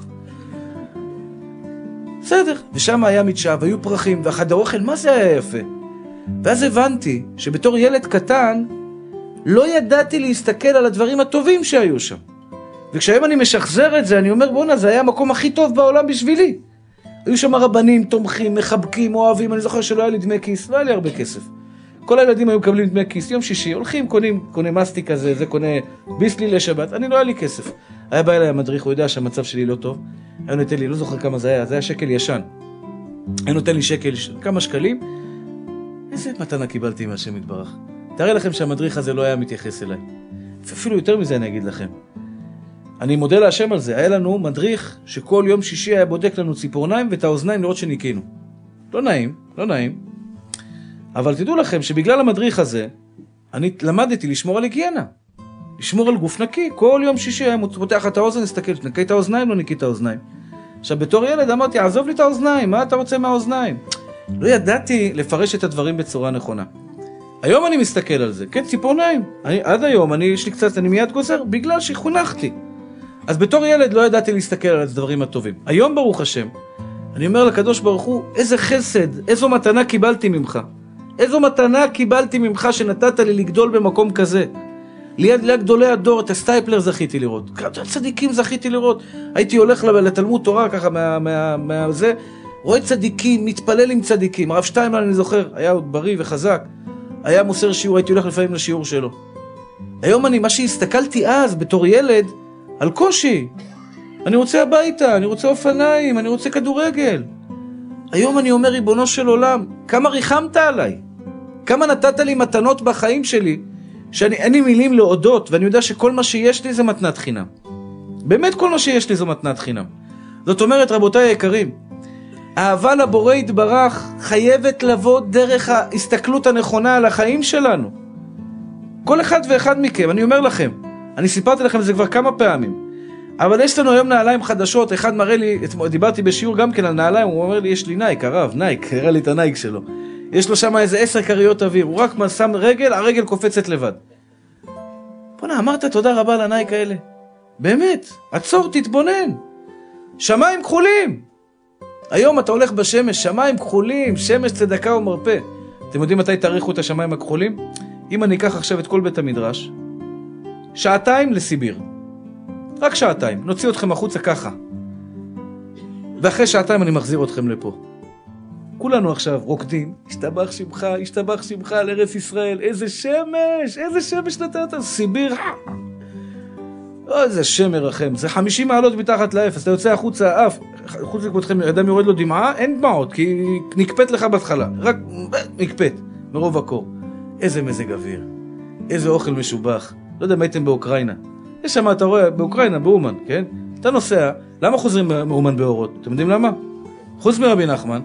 בסדר, ושם היה מדשא, והיו פרחים, והחדר אוכל, מה זה היה יפה? ואז הבנתי שבתור ילד קטן, לא ידעתי להסתכל על הדברים הטובים שהיו שם. וכשהיום אני משחזר את זה, אני אומר, בונה, זה היה המקום הכי טוב בעולם בשבילי. היו שם רבנים, תומכים, מחבקים, אוהבים, אני זוכר שלא היה לי דמי כיס, לא היה לי הרבה כסף. כל הילדים היו מקבלים דמי כיס, יום שישי, הולכים, קונים, קונה מסטיק כזה, זה קונה ביסלי לשבת, אני לא היה לי כסף. היה בא אליי המדריך, הוא יודע שהמצב שלי לא טוב, היה נותן לי, לא זוכר כמה זה היה, זה היה שקל ישן. היה נותן לי שקל, כמה שקלים, איזה מתנה קיבלתי מהשם יתברך. תראה לכם שהמדריך הזה לא היה מתייחס אליי. אפילו יותר מזה אני אגיד לכם. אני מודה להשם על זה, היה לנו מדריך שכל יום שישי היה בודק לנו ציפורניים ואת האוזניים לראות שניקינו. לא נעים, לא נעים. אבל תדעו לכם שבגלל המדריך הזה, אני למדתי לשמור על היגיינה. לשמור על גוף נקי. כל יום שישי היה פותח את האוזן, נסתכל, נקי את האוזניים, לא נקי את האוזניים. עכשיו, בתור ילד אמרתי, עזוב לי את האוזניים, מה אתה רוצה מהאוזניים? לא ידעתי לפרש את הדברים בצורה נכונה. היום אני מסתכל על זה, כן, ציפורניים. אני, עד היום, אני, יש לי קצת, אני מיד גוזר, בגלל שחונכתי. אז בתור ילד לא ידעתי להסתכל על הדברים הטובים. היום, ברוך השם, אני אומר לקדוש ברוך הוא, איזה חסד, איזו מתנה קיבלתי ממך. איזו מתנה קיבלתי ממך שנתת לי לגדול במקום כזה. ליד ליד גדולי הדור, את הסטייפלר זכיתי לראות. כמה צדיקים זכיתי לראות. הייתי הולך לתלמוד תורה ככה מה, מה, מה זה, רואה צדיקים, מתפלל עם צדיקים. הרב שטיינמן אני זוכר, היה עוד בריא וחזק. היה מוסר שיעור, הייתי הולך לפעמים לשיעור שלו. היום אני, מה שהסתכלתי אז בתור ילד, על קושי. אני רוצה הביתה, אני רוצה אופניים, אני רוצה כדורגל. היום אני אומר, ריבונו של עולם, כמה ריחמת עליי? כמה נתת לי מתנות בחיים שלי, שאין לי מילים להודות, ואני יודע שכל מה שיש לי זה מתנת חינם. באמת כל מה שיש לי זה מתנת חינם. זאת אומרת, רבותיי היקרים, האהבה לבורא יתברך חייבת לבוא דרך ההסתכלות הנכונה על החיים שלנו. כל אחד ואחד מכם, אני אומר לכם, אני סיפרתי לכם זה כבר כמה פעמים, אבל יש לנו היום נעליים חדשות, אחד מראה לי, דיברתי בשיעור גם כן על נעליים, הוא אומר לי, יש לי נייק, הרב, נייק, הראה לי את הנייק שלו. יש לו שם איזה עשר קריות אוויר, הוא רק שם רגל, הרגל קופצת לבד. בונה, אמרת תודה רבה לנייק האלה. באמת, עצור, תתבונן. שמיים כחולים. היום אתה הולך בשמש, שמיים כחולים, שמש צדקה ומרפא. אתם יודעים מתי תאריכו את השמיים הכחולים? אם אני אקח עכשיו את כל בית המדרש, שעתיים לסיביר. רק שעתיים, נוציא אתכם החוצה ככה. ואחרי שעתיים אני מחזיר אתכם לפה. כולנו עכשיו רוקדים, השתבח שמך, השתבח שמך על ארץ ישראל, איזה שמש, איזה שמש נתת, סיביר. או, איזה שמר רחם, זה חמישים מעלות מתחת לאפס, אתה יוצא החוצה, אף, חוץ לכבודכם, אדם יורד לו דמעה, אין דמעות, כי נקפט לך בהתחלה, רק נקפט, מרוב הקור. איזה מזג אוויר, איזה אוכל משובח, לא יודע מה הייתם באוקראינה. יש שם, אתה רואה, באוקראינה, באומן, כן? אתה נוסע, למה חוזרים מאומן באורות? אתם יודעים למה? חוץ מרבי נחמן.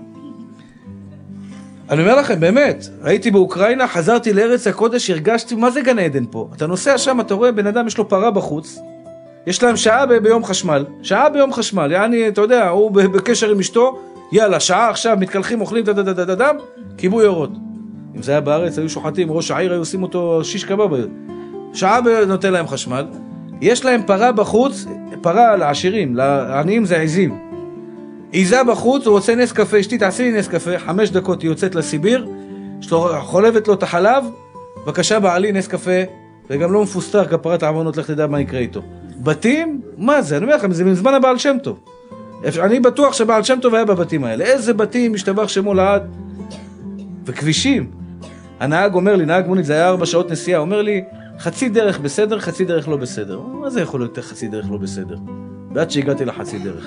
אני אומר לכם, באמת, הייתי באוקראינה, חזרתי לארץ הקודש, הרגשתי, מה זה גן עדן פה? אתה נוסע שם, אתה רואה, בן אדם יש לו פרה בחוץ, יש להם שעה ב- ביום חשמל, שעה ביום חשמל, יעני, אתה יודע, הוא בקשר עם אשתו, יאללה, שעה עכשיו, מתקלחים, אוכלים, דדדדדדם, כיבוי אורות. אם זה היה בארץ, היו שוחטים, ראש העיר, היו עושים אותו שיש קבב, שעה נותן להם חשמל, יש להם פרה בחוץ, פרה לעשירים, לעניים זה עזים. עיזה בחוץ, הוא רוצה נס קפה, אשתי תעשי לי נס קפה, חמש דקות היא יוצאת לסיביר, חולבת לו את החלב, בבקשה בעלי נס קפה, וגם לא מפוסטר כפרת העוונות, לך תדע מה יקרה איתו. בתים? מה זה? אני אומר לכם, זה מזמן הבעל שם טוב. אני בטוח שבעל שם טוב היה בבתים האלה. איזה בתים, משתבח שמו לעד. וכבישים. הנהג אומר לי, נהג מונית, זה היה ארבע שעות נסיעה, אומר לי, חצי דרך בסדר, חצי דרך לא בסדר. מה זה יכול להיות חצי דרך לא בסדר? ועד שהגעתי לחצי דרך.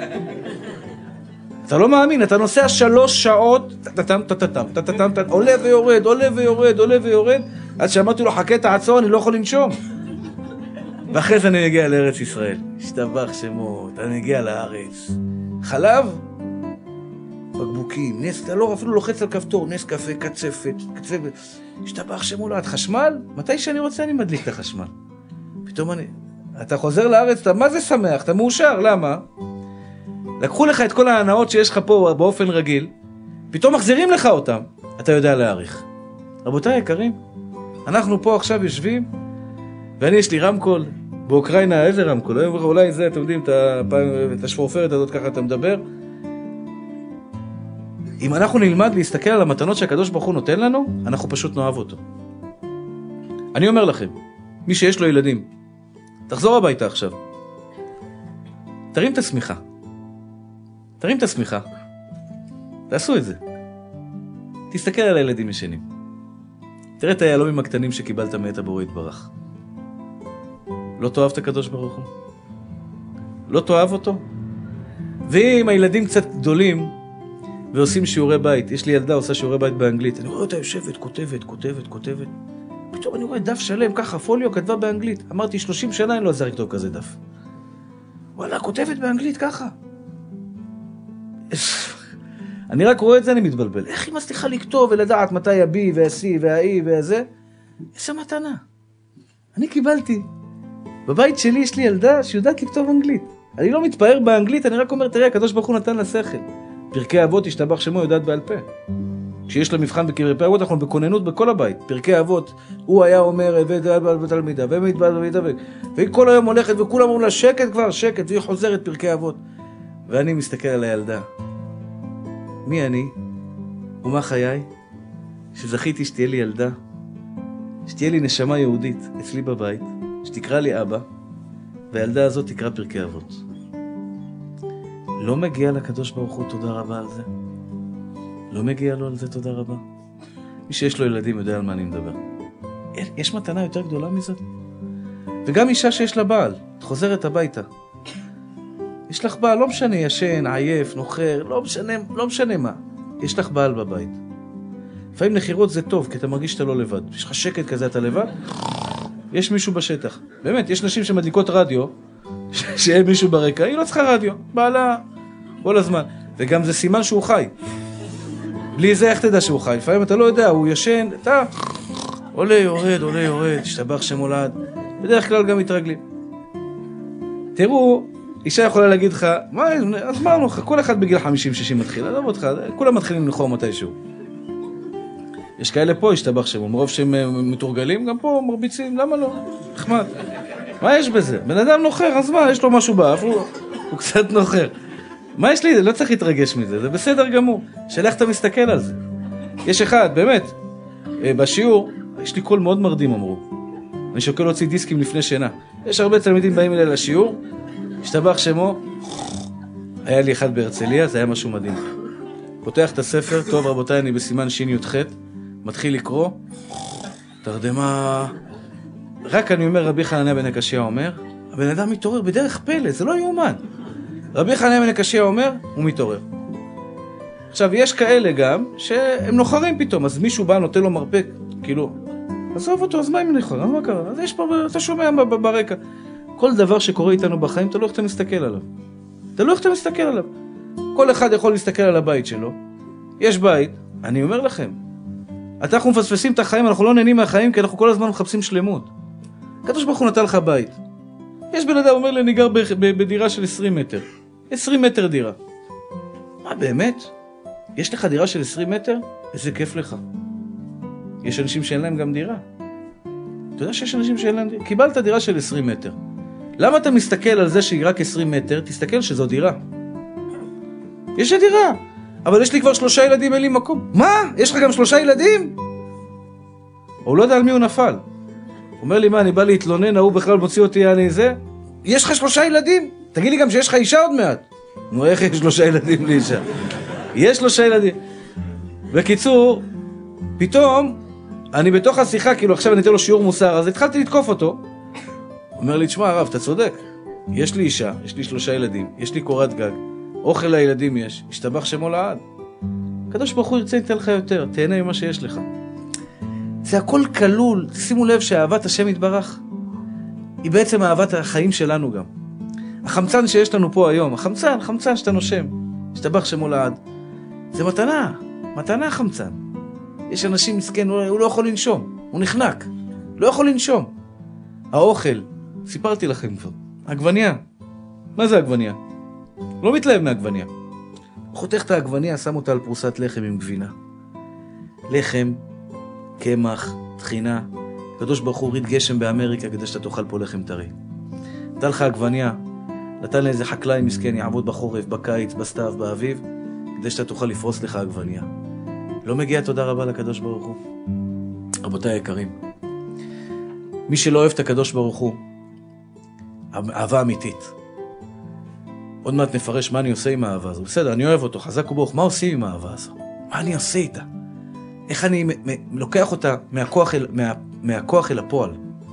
אתה לא מאמין, אתה נוסע שלוש שעות, טטטם, טטטם, טטטם, טטטם, עולה ויורד, עולה ויורד, עולה ויורד, עד שאמרתי לו, חכה תעצור, אני לא יכול לנשום. ואחרי זה אני מגיע לארץ ישראל. השתבח שמות, אני מגיע לארץ. חלב, בקבוקים, נס, אתה לא אפילו לוחץ על כפתור, נס קפה, קצפת, קצפת. השתבח שמות, חשמל? מתי שאני רוצה אני מדליק את החשמל. פתאום אני, אתה חוזר לארץ, אתה מה זה שמח? אתה מאושר, למה? לקחו לך את כל ההנאות שיש לך פה באופן רגיל, פתאום מחזירים לך אותם, אתה יודע להעריך. רבותיי היקרים, אנחנו פה עכשיו יושבים, ואני יש לי רמקול, באוקראינה איזה רמקול, אולי זה, אתם יודעים, את השפורפרת הזאת ככה אתה מדבר. אם אנחנו נלמד להסתכל על המתנות שהקדוש ברוך הוא נותן לנו, אנחנו פשוט נאהב אותו. אני אומר לכם, מי שיש לו ילדים, תחזור הביתה עכשיו. תרים את השמיכה. תרים את השמיכה. תעשו את זה. תסתכל על הילדים ישנים. תראה את היהלומים הקטנים שקיבלת מאת הבורא יתברך. לא תאהב את הקדוש ברוך הוא? לא תאהב אותו? ואם הילדים קצת גדולים ועושים שיעורי בית, יש לי ילדה עושה שיעורי בית באנגלית, אני רואה אותה יושבת, כותבת, כותבת, כותבת. פתאום אני רואה דף שלם, ככה, פוליו כתבה באנגלית. אמרתי, שלושים שנה אני לא עזר לכתוב כזה דף. וואלה, כותבת באנגלית ככה. אני רק רואה את זה, אני מתבלבל. איך היא מצליחה לכתוב ולדעת מתי ה-B וה-C וה-E וה-זה? איזה מתנה. אני קיבלתי. בבית שלי יש לי ילדה שיודעת לכתוב אנגלית. אני לא מתפאר באנגלית, אני רק אומר, תראה, הקדוש ברוך הוא נתן לה שכל. פרקי אבות השתבח שמו יודעת בעל פה. כשיש לה מבחן בפרקי אבות, אנחנו בכוננות בכל הבית. פרקי אבות, הוא היה אומר, ותלמידה, ומתבלמידה, והיא כל היום הולכת, וכולם אומרים לה, שקט כבר, שקט, והיא חוזרת פרקי אבות. ואני מסתכל על הילדה. מי אני? ומה חיי? שזכיתי שתהיה לי ילדה, שתהיה לי נשמה יהודית אצלי בבית, שתקרא לי אבא, והילדה הזאת תקרא פרקי אבות. לא מגיע לקדוש ברוך הוא תודה רבה על זה? לא מגיע לו על זה תודה רבה? מי שיש לו ילדים יודע על מה אני מדבר. יש מתנה יותר גדולה מזאת? וגם אישה שיש לה בעל, את חוזרת הביתה. יש לך בעל, לא משנה, ישן, עייף, נוחר, לא משנה, לא משנה מה. יש לך בעל בבית. לפעמים נחירות זה טוב, כי אתה מרגיש שאתה לא לבד. יש לך שקט כזה, אתה לבד? יש מישהו בשטח. באמת, יש נשים שמדליקות רדיו, שאין מישהו ברקע, היא לא צריכה רדיו, בעלה כל הזמן. וגם זה סימן שהוא חי. בלי זה איך תדע שהוא חי? לפעמים אתה לא יודע, הוא ישן, אתה עולה, יורד, עולה, יורד, השתבח שמולד. בדרך כלל גם מתרגלים. תראו, אישה יכולה להגיד לך, מה, אז מה לך? כל אחד בגיל חמישים שישים מתחיל, עזוב אותך, כולם מתחילים לחור מתישהו. יש כאלה פה, השתבח שמו, מרוב שהם מתורגלים, גם פה מרביצים, למה לא? נחמד. מה יש בזה? בן אדם נוחר, אז מה? יש לו משהו באף, הוא, הוא קצת נוחר. מה יש לי? לא צריך להתרגש מזה, זה בסדר גמור. שאלה איך אתה מסתכל על זה. יש אחד, באמת, בשיעור, יש לי קול מאוד מרדים, אמרו. אני שוקל להוציא דיסקים לפני שינה. יש הרבה תלמידים באים אליי לשיעור, השתבח שמו, היה לי אחד בהרצליה, זה היה משהו מדהים. פותח את הספר, טוב רבותיי, אני בסימן שין י"ח, מתחיל לקרוא, תרדמה, רק אני אומר, רבי חנניה בן הקשיא אומר, הבן אדם מתעורר בדרך פלא, זה לא יאומן. רבי חנניה בן הקשיא אומר, הוא מתעורר. עכשיו, יש כאלה גם, שהם נוחרים פתאום, אז מישהו בא, נותן לו מרפק, כאילו, עזוב אותו, אז מה אם נוחר? מה קרה? אז יש פה, אתה שומע ברקע. כל דבר שקורה איתנו בחיים, אתה לא איך אתה מסתכל עליו. אתה לא איך אתה מסתכל עליו. כל אחד יכול להסתכל על הבית שלו. יש בית, אני אומר לכם, אנחנו מפספסים את החיים, אנחנו לא נהנים מהחיים, כי אנחנו כל הזמן מחפשים שלמות. הקדוש ברוך הוא נתן לך בית. יש בן אדם אומר לי, אני גר בדירה של עשרים מטר. עשרים מטר דירה. מה, באמת? יש לך דירה של עשרים מטר? איזה כיף לך. יש אנשים שאין להם גם דירה. אתה יודע שיש אנשים שאין להם דירה? קיבלת דירה של עשרים מטר. למה אתה מסתכל על זה שהיא רק עשרים מטר? תסתכל שזו דירה. יש לי דירה, אבל יש לי כבר שלושה ילדים, אין לי מקום. מה? יש לך גם שלושה ילדים? הוא לא יודע על מי הוא נפל. הוא אומר לי, מה, אני בא להתלונן, הוא בכלל מוציא אותי, אני זה? יש לך שלושה ילדים? תגיד לי גם שיש לך אישה עוד מעט. נו, איך יש שלושה ילדים לאישה? יש שלושה ילדים. בקיצור, פתאום, אני בתוך השיחה, כאילו עכשיו אני אתן לו שיעור מוסר, אז התחלתי לתקוף אותו. הוא אומר לי, תשמע הרב, אתה צודק. יש לי אישה, יש לי שלושה ילדים, יש לי קורת גג, אוכל לילדים יש, השתבח שמו לעד. הקדוש ברוך הוא ירצה ייתן לך יותר, תהנה ממה שיש לך. זה הכל כלול, שימו לב שאהבת השם יתברך, היא בעצם אהבת החיים שלנו גם. החמצן שיש לנו פה היום, החמצן, חמצן שאתה נושם, השתבח שמו לעד. זה מתנה, מתנה חמצן. יש אנשים מסכן, הוא לא יכול לנשום, הוא נחנק, לא יכול לנשום. האוכל, סיפרתי לכם כבר, עגבניה. מה זה עגבניה? לא מתלהב מעגבניה. חותך את העגבניה, שם אותה על פרוסת לחם עם גבינה. לחם, קמח, טחינה. הקדוש ברוך הוא הוריד גשם באמריקה כדי שאתה תאכל פה לחם טרי. נתן לך עגבניה, נתן לאיזה חקלאי מסכן, יעבוד בחורף, בקיץ, בסתיו, באביב, כדי שאתה תוכל לפרוס לך עגבניה. לא מגיע תודה רבה לקדוש ברוך הוא. רבותיי היקרים, מי שלא אוהב את הקדוש ברוך הוא, אהבה אמיתית. עוד מעט נפרש מה אני עושה עם האהבה הזו. בסדר, אני אוהב אותו, חזק וברוך. מה עושים עם האהבה הזו? מה אני עושה איתה? איך אני לוקח אותה מהכוח אל, מה, מהכוח אל הפועל?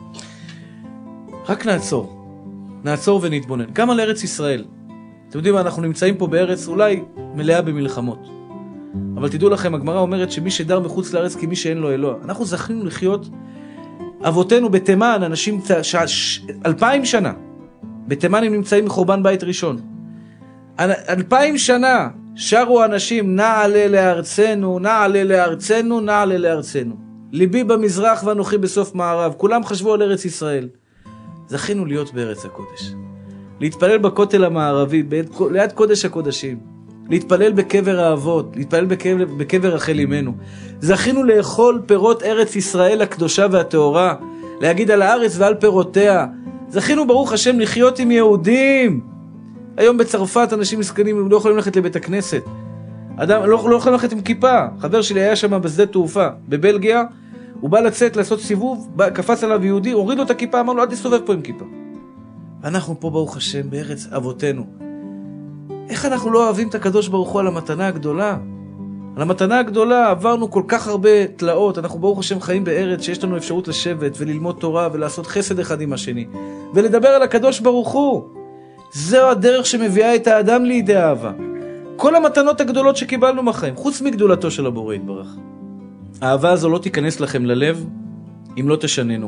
רק נעצור. נעצור ונתבונן. גם על ארץ ישראל. אתם יודעים מה, אנחנו נמצאים פה בארץ אולי מלאה במלחמות. אבל תדעו לכם, הגמרא אומרת שמי שדר מחוץ לארץ כי מי שאין לו אלוה. אנחנו זכינו לחיות, אבותינו בתימן, אנשים ש... ש... אלפיים שנה. בתימן הם נמצאים מחורבן בית ראשון. אל... אלפיים שנה שרו אנשים, נעלה לארצנו, נעלה לארצנו, נעלה לארצנו. ליבי במזרח ואנוכי בסוף מערב. כולם חשבו על ארץ ישראל. זכינו להיות בארץ הקודש. להתפלל בכותל המערבי, ליד קודש הקודשים. להתפלל בקבר האבות, להתפלל בקבר, בקבר רחל אמנו. זכינו לאכול פירות ארץ ישראל הקדושה והטהורה, להגיד על הארץ ועל פירותיה. זכינו ברוך השם לחיות עם יהודים. היום בצרפת אנשים מסכנים, לא יכולים ללכת לבית הכנסת. אדם לא, לא יכולים ללכת עם כיפה. חבר שלי היה שם בשדה תעופה בבלגיה, הוא בא לצאת לעשות סיבוב, בא, קפץ עליו יהודי, הוריד לו את הכיפה, אמר לו אל תסתובב פה עם כיפה. אנחנו פה ברוך השם בארץ אבותינו. איך אנחנו לא אוהבים את הקדוש ברוך הוא על המתנה הגדולה? על המתנה הגדולה עברנו כל כך הרבה תלאות. אנחנו ברוך השם חיים בארץ שיש לנו אפשרות לשבת וללמוד תורה ולעשות חסד אחד עם השני ולדבר על הקדוש ברוך הוא. זו הדרך שמביאה את האדם לידי אהבה. כל המתנות הגדולות שקיבלנו מהחיים, חוץ מגדולתו של הבורא יתברך. האהבה הזו לא תיכנס לכם ללב אם לא תשננו.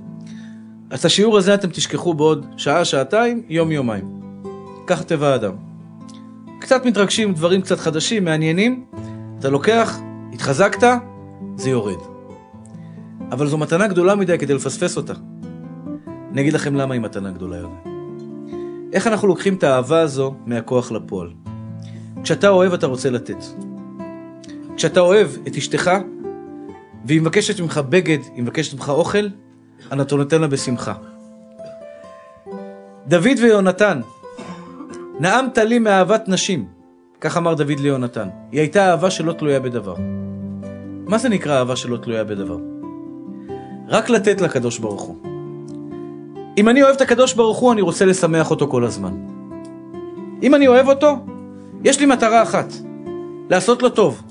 אז השיעור הזה אתם תשכחו בעוד שעה, שעתיים, יום, יומיים. כך טבע האדם. קצת מתרגשים, דברים קצת חדשים, מעניינים, אתה לוקח, התחזקת, זה יורד. אבל זו מתנה גדולה מדי כדי לפספס אותה. אני אגיד לכם למה היא מתנה גדולה יותר. איך אנחנו לוקחים את האהבה הזו מהכוח לפועל? כשאתה אוהב אתה רוצה לתת. כשאתה אוהב את אשתך, והיא מבקשת ממך בגד, היא מבקשת ממך אוכל, אתה נותן לה בשמחה. דוד ויונתן, נעמת לי מאהבת נשים, כך אמר דוד ליונתן. היא הייתה אהבה שלא תלויה בדבר. מה זה נקרא אהבה שלא תלויה בדבר? רק לתת לקדוש ברוך הוא. אם אני אוהב את הקדוש ברוך הוא, אני רוצה לשמח אותו כל הזמן. אם אני אוהב אותו, יש לי מטרה אחת, לעשות לו טוב.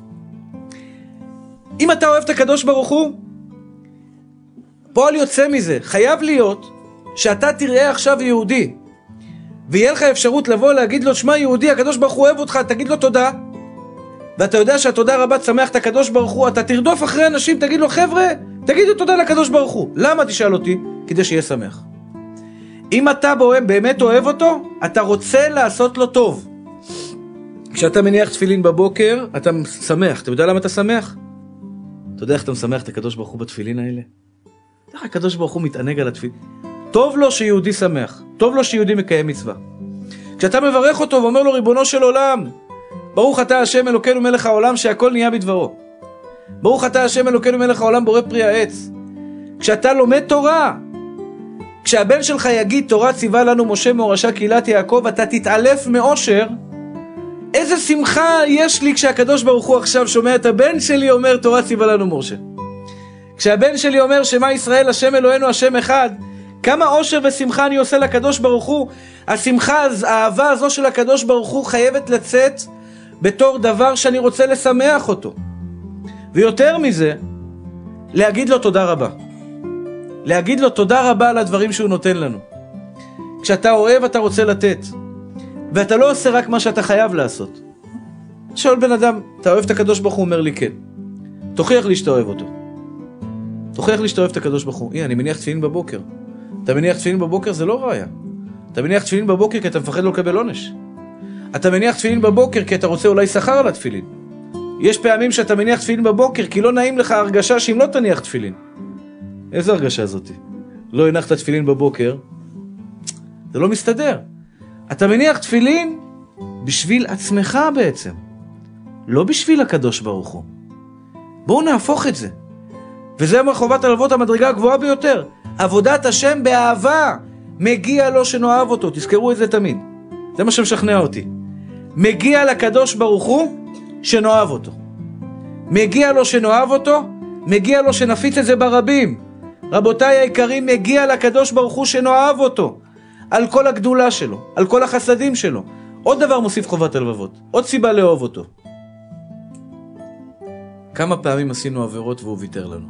אם אתה אוהב את הקדוש ברוך הוא, פועל יוצא מזה, חייב להיות שאתה תראה עכשיו יהודי, ויהיה לך אפשרות לבוא להגיד לו, שמע יהודי, הקדוש ברוך הוא אוהב אותך, תגיד לו תודה. ואתה יודע שהתודה רבה תשמח את הקדוש ברוך הוא, אתה תרדוף אחרי אנשים, תגיד לו, חבר'ה, תגידו תודה לקדוש ברוך הוא. למה תשאל אותי? כדי שיהיה שמח. אם אתה באמת אוהב אותו, אתה רוצה לעשות לו טוב. כשאתה מניח תפילין בבוקר, אתה שמח. אתה יודע למה אתה שמח? אתה יודע איך אתה משמח את הקדוש ברוך הוא בתפילין האלה? איך הקדוש ברוך הוא מתענג על התפילין? טוב לו שיהודי שמח, טוב לו שיהודי מקיים מצווה. כשאתה מברך אותו ואומר לו, ריבונו של עולם, ברוך אתה השם אלוקינו מלך העולם שהכל נהיה בדברו. ברוך אתה השם אלוקינו מלך העולם בורא פרי העץ. כשאתה לומד תורה, כשהבן שלך יגיד תורה ציווה לנו משה מורשה קהילת יעקב, אתה תתעלף מאושר. איזה שמחה יש לי כשהקדוש ברוך הוא עכשיו שומע את הבן שלי אומר תורה ציווה לנו משה. כשהבן שלי אומר שמה ישראל השם אלוהינו השם אחד, כמה אושר ושמחה אני עושה לקדוש ברוך הוא. השמחה, האהבה הזו של הקדוש ברוך הוא חייבת לצאת בתור דבר שאני רוצה לשמח אותו. ויותר מזה, להגיד לו תודה רבה. להגיד לו תודה רבה על הדברים שהוא נותן לנו. כשאתה אוהב אתה רוצה לתת. ואתה לא עושה רק מה שאתה חייב לעשות. שואל בן אדם, אתה אוהב את הקדוש ברוך הוא? אומר לי כן. תוכיח לי שאתה אוהב אותו. תוכיח לי שאתה אוהב את הקדוש ברוך הוא. הנה, אני מניח תפילין בבוקר. אתה מניח תפילין בבוקר זה לא ראיה. אתה מניח תפילין בבוקר כי אתה מפחד לא לקבל עונש. אתה מניח תפילין בבוקר כי אתה רוצה אולי שכר על התפילין. יש פעמים שאתה מניח תפילין בבוקר כי לא נעים לך הרגשה שאם לא תניח תפילין. איזו הרגשה הזאת? לא הנחת תפילין בבוקר, זה לא מסתדר. אתה מניח תפילין בשביל עצמך בעצם. לא בשביל הקדוש ברוך הוא. בואו נהפוך את זה. וזה חובת הלוות המדרגה הגבוהה ביותר. עבודת השם באהבה. מגיע לו שנאהב אותו. תזכרו את זה תמיד. זה מה שמשכנע אותי. מגיע לקדוש ברוך הוא שנאהב אותו. מגיע לו שנאהב אותו, מגיע לו שנפיץ את זה ברבים. רבותיי היקרים, מגיע לקדוש ברוך הוא שנאהב אותו. על כל הגדולה שלו, על כל החסדים שלו. עוד דבר מוסיף חובת הלבבות. עוד סיבה לאהוב אותו. כמה פעמים עשינו עבירות והוא ויתר לנו.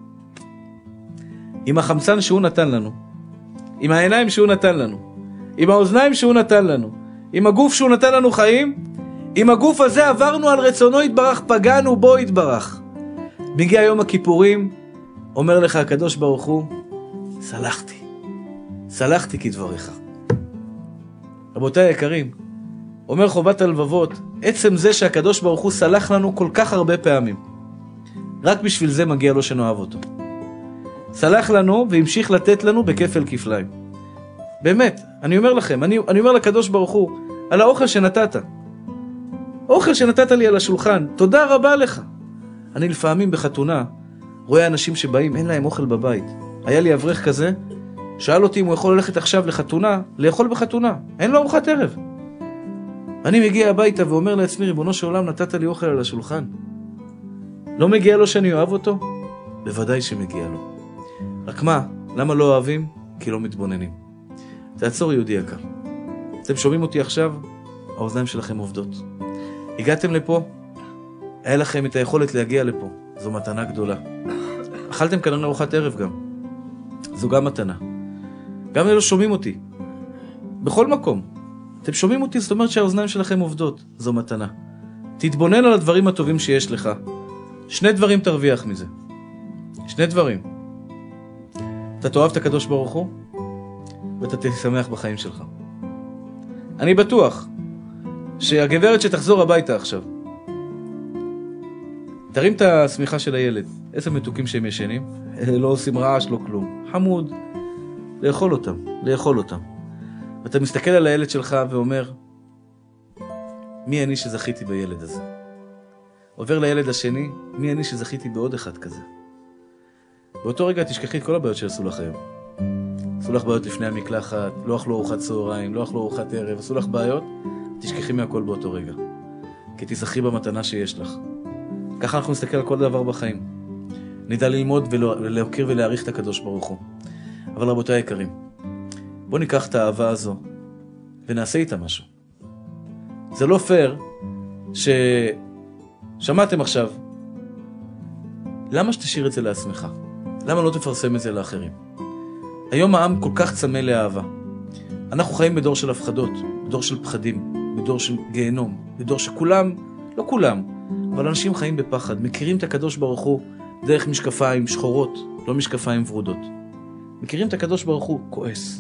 עם החמצן שהוא נתן לנו. עם העיניים שהוא נתן לנו. עם האוזניים שהוא נתן לנו. עם הגוף שהוא נתן לנו חיים. עם הגוף הזה עברנו על רצונו יתברך, פגענו בו יתברך. מגיע יום הכיפורים, אומר לך הקדוש ברוך הוא, סלחתי. סלחתי כדבריך. רבותיי היקרים, אומר חובת הלבבות, עצם זה שהקדוש ברוך הוא סלח לנו כל כך הרבה פעמים. רק בשביל זה מגיע לו שנאהב אותו. סלח לנו והמשיך לתת לנו בכפל כפליים. באמת, אני אומר לכם, אני, אני אומר לקדוש ברוך הוא, על האוכל שנתת. אוכל שנתת לי על השולחן, תודה רבה לך. אני לפעמים בחתונה, רואה אנשים שבאים, אין להם אוכל בבית. היה לי אברך כזה, שאל אותי אם הוא יכול ללכת עכשיו לחתונה, לאכול בחתונה. אין לו ארוחת ערב. אני מגיע הביתה ואומר לעצמי, ריבונו של עולם, נתת לי אוכל על השולחן. לא מגיע לו שאני אוהב אותו? בוודאי שמגיע לו. רק מה, למה לא אוהבים? כי לא מתבוננים. תעצור יהודי יקר. אתם שומעים אותי עכשיו? האוזניים שלכם עובדות. הגעתם לפה? היה לכם את היכולת להגיע לפה. זו מתנה גדולה. אכלתם כאן ארוחת ערב גם. זו גם מתנה. גם אלו שומעים אותי. בכל מקום. אתם שומעים אותי, זאת אומרת שהאוזניים שלכם עובדות. זו מתנה. תתבונן על הדברים הטובים שיש לך. שני דברים תרוויח מזה. שני דברים. אתה תאהב את הקדוש ברוך הוא, ואתה תשמח בחיים שלך. אני בטוח שהגברת שתחזור הביתה עכשיו, תרים את השמיכה של הילד. איזה מתוקים שהם ישנים. לא עושים רעש, לא כלום. חמוד. לאכול אותם. לאכול אותם. ואתה מסתכל על הילד שלך ואומר, מי אני שזכיתי בילד הזה? עובר לילד השני, מי אני שזכיתי בעוד אחד כזה? באותו רגע תשכחי את כל הבעיות שעשו לך היום. עשו לך בעיות לפני המקלחת, לא אכלו ארוחת צהריים, לא אכלו ארוחת ערב, עשו לך בעיות, תשכחי מהכל באותו רגע. כי תזכי במתנה שיש לך. ככה אנחנו נסתכל על כל דבר בחיים. נדע ללמוד ולהוקיר ולהעריך את הקדוש ברוך הוא. אבל רבותיי היקרים, בואו ניקח את האהבה הזו ונעשה איתה משהו. זה לא פייר ששמעתם עכשיו. למה שתשאיר את זה לעצמך? למה לא תפרסם את זה לאחרים? היום העם כל כך צמא לאהבה. אנחנו חיים בדור של הפחדות, בדור של פחדים, בדור של גיהנום, בדור שכולם, לא כולם, אבל אנשים חיים בפחד, מכירים את הקדוש ברוך הוא דרך משקפיים שחורות, לא משקפיים ורודות. מכירים את הקדוש ברוך הוא כועס.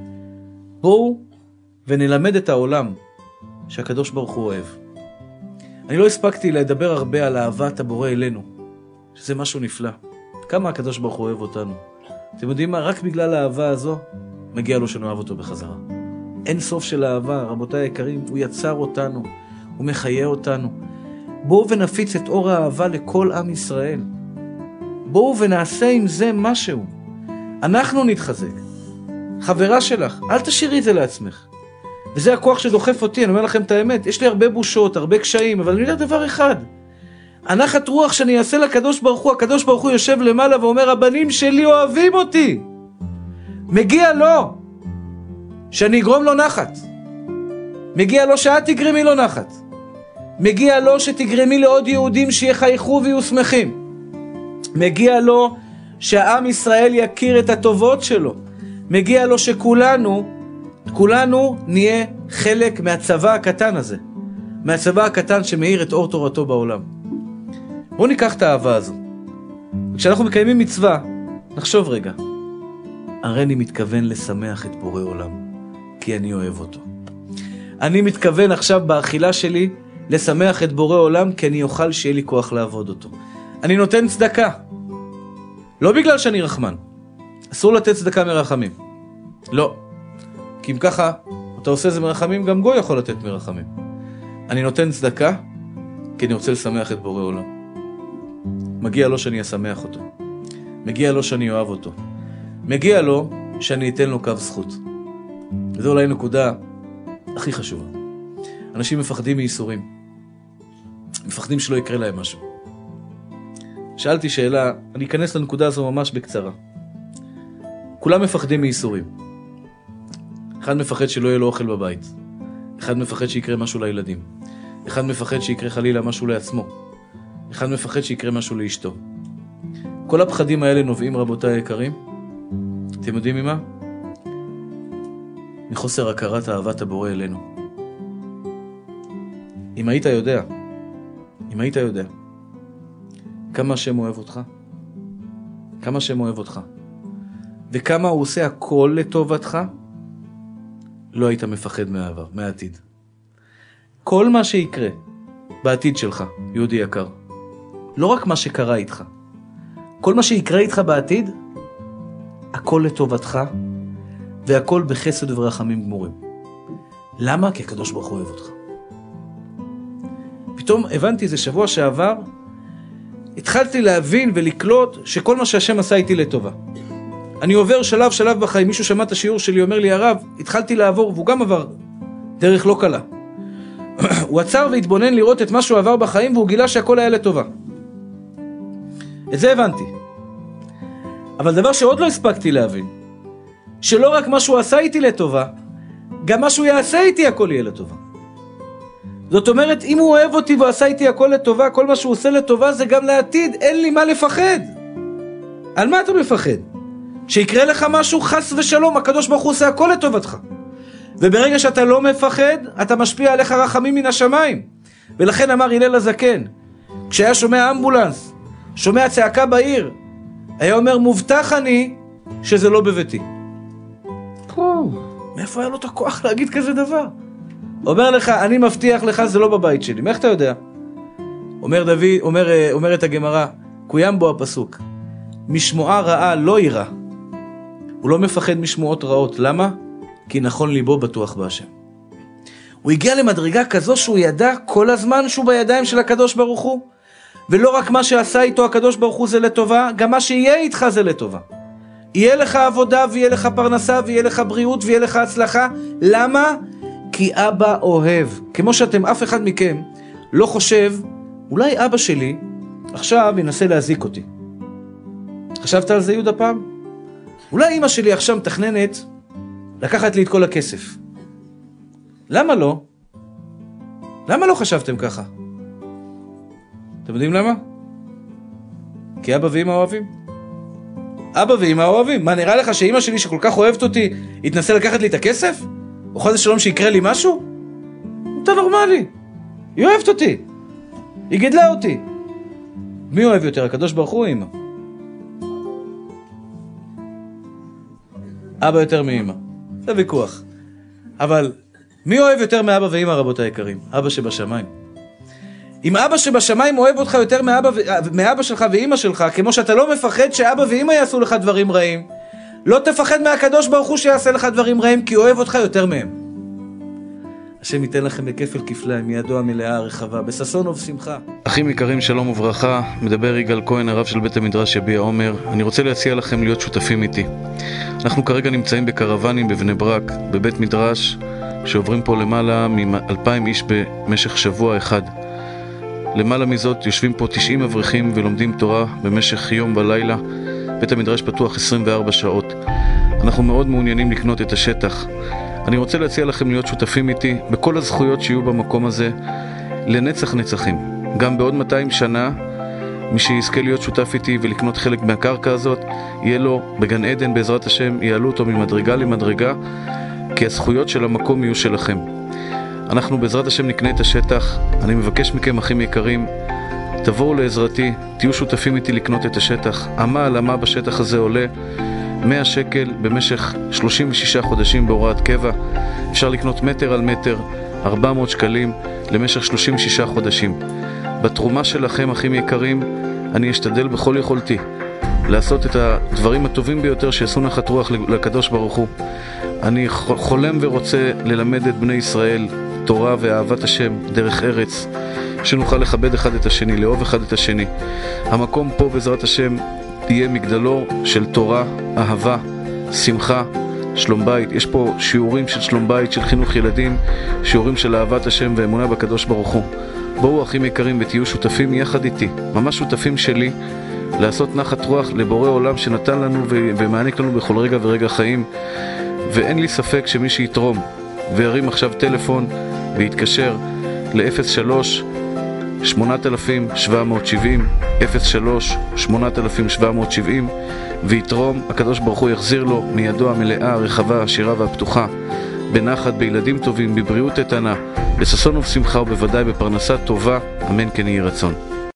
בואו ונלמד את העולם שהקדוש ברוך הוא אוהב. אני לא הספקתי לדבר הרבה על אהבת הבורא אלינו, שזה משהו נפלא. כמה הקדוש ברוך הוא אוהב אותנו. אתם יודעים מה? רק בגלל האהבה הזו מגיע לו שנאהב אותו בחזרה. אין סוף של אהבה, רבותיי היקרים, הוא יצר אותנו, הוא מחיה אותנו. בואו ונפיץ את אור האהבה לכל עם ישראל. בואו ונעשה עם זה משהו. אנחנו נתחזק. חברה שלך, אל תשאירי את זה לעצמך. וזה הכוח שדוחף אותי, אני אומר לכם את האמת. יש לי הרבה בושות, הרבה קשיים, אבל אני יודע דבר אחד. הנחת רוח שאני אעשה לקדוש ברוך הוא, הקדוש ברוך הוא יושב למעלה ואומר, הבנים שלי אוהבים אותי. מגיע לו שאני אגרום לו נחת. מגיע לו שאת תגרמי לו נחת. מגיע לו שתגרמי לעוד יהודים שיחייכו ויהיו שמחים. מגיע לו שהעם ישראל יכיר את הטובות שלו. מגיע לו שכולנו, כולנו נהיה חלק מהצבא הקטן הזה. מהצבא הקטן שמאיר את אור תורתו בעולם. בואו ניקח את האהבה הזו. כשאנחנו מקיימים מצווה, נחשוב רגע. הרי אני מתכוון לשמח את בורא עולם, כי אני אוהב אותו. אני מתכוון עכשיו באכילה שלי לשמח את בורא עולם, כי אני אוכל שיהיה לי כוח לעבוד אותו. אני נותן צדקה. לא בגלל שאני רחמן. אסור לתת צדקה מרחמים. לא. כי אם ככה, אתה עושה זה מרחמים, גם גוי יכול לתת מרחמים. אני נותן צדקה, כי אני רוצה לשמח את בורא עולם. מגיע לו שאני אשמח אותו. מגיע לו שאני אוהב אותו. מגיע לו שאני אתן לו קו זכות. וזו אולי נקודה הכי חשובה. אנשים מפחדים מייסורים. מפחדים שלא יקרה להם משהו. שאלתי שאלה, אני אכנס לנקודה הזו ממש בקצרה. כולם מפחדים מייסורים. אחד מפחד שלא יהיה לו אוכל בבית. אחד מפחד שיקרה משהו לילדים. אחד מפחד שיקרה חלילה משהו לעצמו. אחד מפחד שיקרה משהו לאשתו. כל הפחדים האלה נובעים, רבותיי היקרים. אתם יודעים ממה? מחוסר הכרת אהבת הבורא אלינו. אם היית יודע, אם היית יודע, כמה השם אוהב אותך, כמה השם אוהב אותך, וכמה הוא עושה הכל לטובתך, לא היית מפחד מהעבר, מהעתיד. כל מה שיקרה בעתיד שלך, יהודי יקר, לא רק מה שקרה איתך, כל מה שיקרה איתך בעתיד, הכל לטובתך, והכל בחסד וברחמים גמורים. למה? כי הקדוש ברוך הוא אוהב אותך. פתאום הבנתי, זה שבוע שעבר, התחלתי להבין ולקלוט שכל מה שהשם עשה איתי לטובה. אני עובר שלב שלב בחיים, מישהו שמע את השיעור שלי, אומר לי, הרב, התחלתי לעבור, והוא גם עבר דרך לא קלה. הוא עצר והתבונן לראות את מה שהוא עבר בחיים, והוא גילה שהכל היה לטובה. את זה הבנתי. אבל דבר שעוד לא הספקתי להבין, שלא רק מה שהוא עשה איתי לטובה, גם מה שהוא יעשה איתי הכל יהיה לטובה. זאת אומרת, אם הוא אוהב אותי ועשה איתי הכל לטובה, כל מה שהוא עושה לטובה זה גם לעתיד, אין לי מה לפחד. על מה אתה מפחד? שיקרה לך משהו, חס ושלום, הקדוש ברוך הוא עושה הכל לטובתך. וברגע שאתה לא מפחד, אתה משפיע עליך רחמים מן השמיים. ולכן אמר הלל הזקן, כשהיה שומע אמבולנס, שומע צעקה בעיר, היה אומר, מובטח אני שזה לא בביתי. מאיפה היה לו את הכוח להגיד כזה דבר? אומר לך, אני מבטיח לך, זה לא בבית שלי. מאיך אתה יודע? אומר דוד, אומר, אומר את הגמרא, קוים בו הפסוק, משמועה רעה לא יירא. הוא לא מפחד משמועות רעות. למה? כי נכון ליבו בטוח בהשם. הוא הגיע למדרגה כזו שהוא ידע כל הזמן שהוא בידיים של הקדוש ברוך הוא. ולא רק מה שעשה איתו הקדוש ברוך הוא זה לטובה, גם מה שיהיה איתך זה לטובה. יהיה לך עבודה ויהיה לך פרנסה ויהיה לך בריאות ויהיה לך הצלחה. למה? כי אבא אוהב. כמו שאתם, אף אחד מכם לא חושב, אולי אבא שלי עכשיו ינסה להזיק אותי. חשבת על זה יהודה פעם? אולי אמא שלי עכשיו מתכננת לקחת לי את כל הכסף. למה לא? למה לא חשבתם ככה? אתם יודעים למה? כי אבא ואמא אוהבים. אבא ואמא אוהבים. מה, נראה לך שאמא שלי שכל כך אוהבת אותי יתנסה לקחת לי את הכסף? או חודש שלום שיקרה לי משהו? אתה נורמלי. היא אוהבת אותי. היא גדלה אותי. מי אוהב יותר, הקדוש ברוך הוא או אמא? אבא יותר מאמא. זה ויכוח. אבל מי אוהב יותר מאבא ואמא, רבותי היקרים? אבא שבשמיים. אם אבא שבשמיים אוהב אותך יותר מאבא, מאבא שלך ואמא שלך, כמו שאתה לא מפחד שאבא ואמא יעשו לך דברים רעים, לא תפחד מהקדוש ברוך הוא שיעשה לך דברים רעים, כי אוהב אותך יותר מהם. השם ייתן לכם בכפל כפליים, מידו המלאה הרחבה, בששון ובשמחה. אחים יקרים, שלום וברכה, מדבר יגאל כהן, הרב של בית המדרש יביע עומר. אני רוצה להציע לכם להיות שותפים איתי. אנחנו כרגע נמצאים בקרוונים בבני ברק, בבית מדרש, שעוברים פה למעלה מ-אלפיים איש במשך שבוע אחד. למעלה מזאת יושבים פה תשעים אברכים ולומדים תורה במשך יום ולילה. בית המדרש פתוח עשרים וארבע שעות. אנחנו מאוד מעוניינים לקנות את השטח. אני רוצה להציע לכם להיות שותפים איתי בכל הזכויות שיהיו במקום הזה לנצח נצחים. גם בעוד מאתיים שנה, מי שיזכה להיות שותף איתי ולקנות חלק מהקרקע הזאת, יהיה לו בגן עדן בעזרת השם, יעלו אותו ממדרגה למדרגה, כי הזכויות של המקום יהיו שלכם. אנחנו בעזרת השם נקנה את השטח. אני מבקש מכם, אחים יקרים, תבואו לעזרתי, תהיו שותפים איתי לקנות את השטח. אמה על אמה בשטח הזה עולה מאה שקל במשך שלושים ושישה חודשים בהוראת קבע. אפשר לקנות מטר על מטר, ארבע מאות שקלים למשך שלושים ושישה חודשים. בתרומה שלכם, אחים יקרים, אני אשתדל בכל יכולתי לעשות את הדברים הטובים ביותר שיעשו נחת רוח לקדוש ברוך הוא. אני חולם ורוצה ללמד את בני ישראל תורה ואהבת השם דרך ארץ, שנוכל לכבד אחד את השני, לאהוב אחד את השני. המקום פה בעזרת השם יהיה מגדלור של תורה, אהבה, שמחה, שלום בית. יש פה שיעורים של שלום בית, של חינוך ילדים, שיעורים של אהבת השם ואמונה בקדוש ברוך הוא. בואו אחים יקרים ותהיו שותפים יחד איתי, ממש שותפים שלי, לעשות נחת רוח לבורא עולם שנתן לנו ומעניק לנו בכל רגע ורגע חיים. ואין לי ספק שמי שיתרום וירים עכשיו טלפון ויתקשר ל-אפס שלוש שמונה אלפים שבע מאות שבעים אפס שלוש שמונה אלפים שבע מאות שבעים ויתרום, הקדוש ברוך הוא יחזיר לו מידו המלאה, הרחבה, השירה והפתוחה, בנחת, בילדים טובים, בבריאות איתנה, בששון ובשמחה ובוודאי בפרנסה טובה, אמן כן יהי רצון.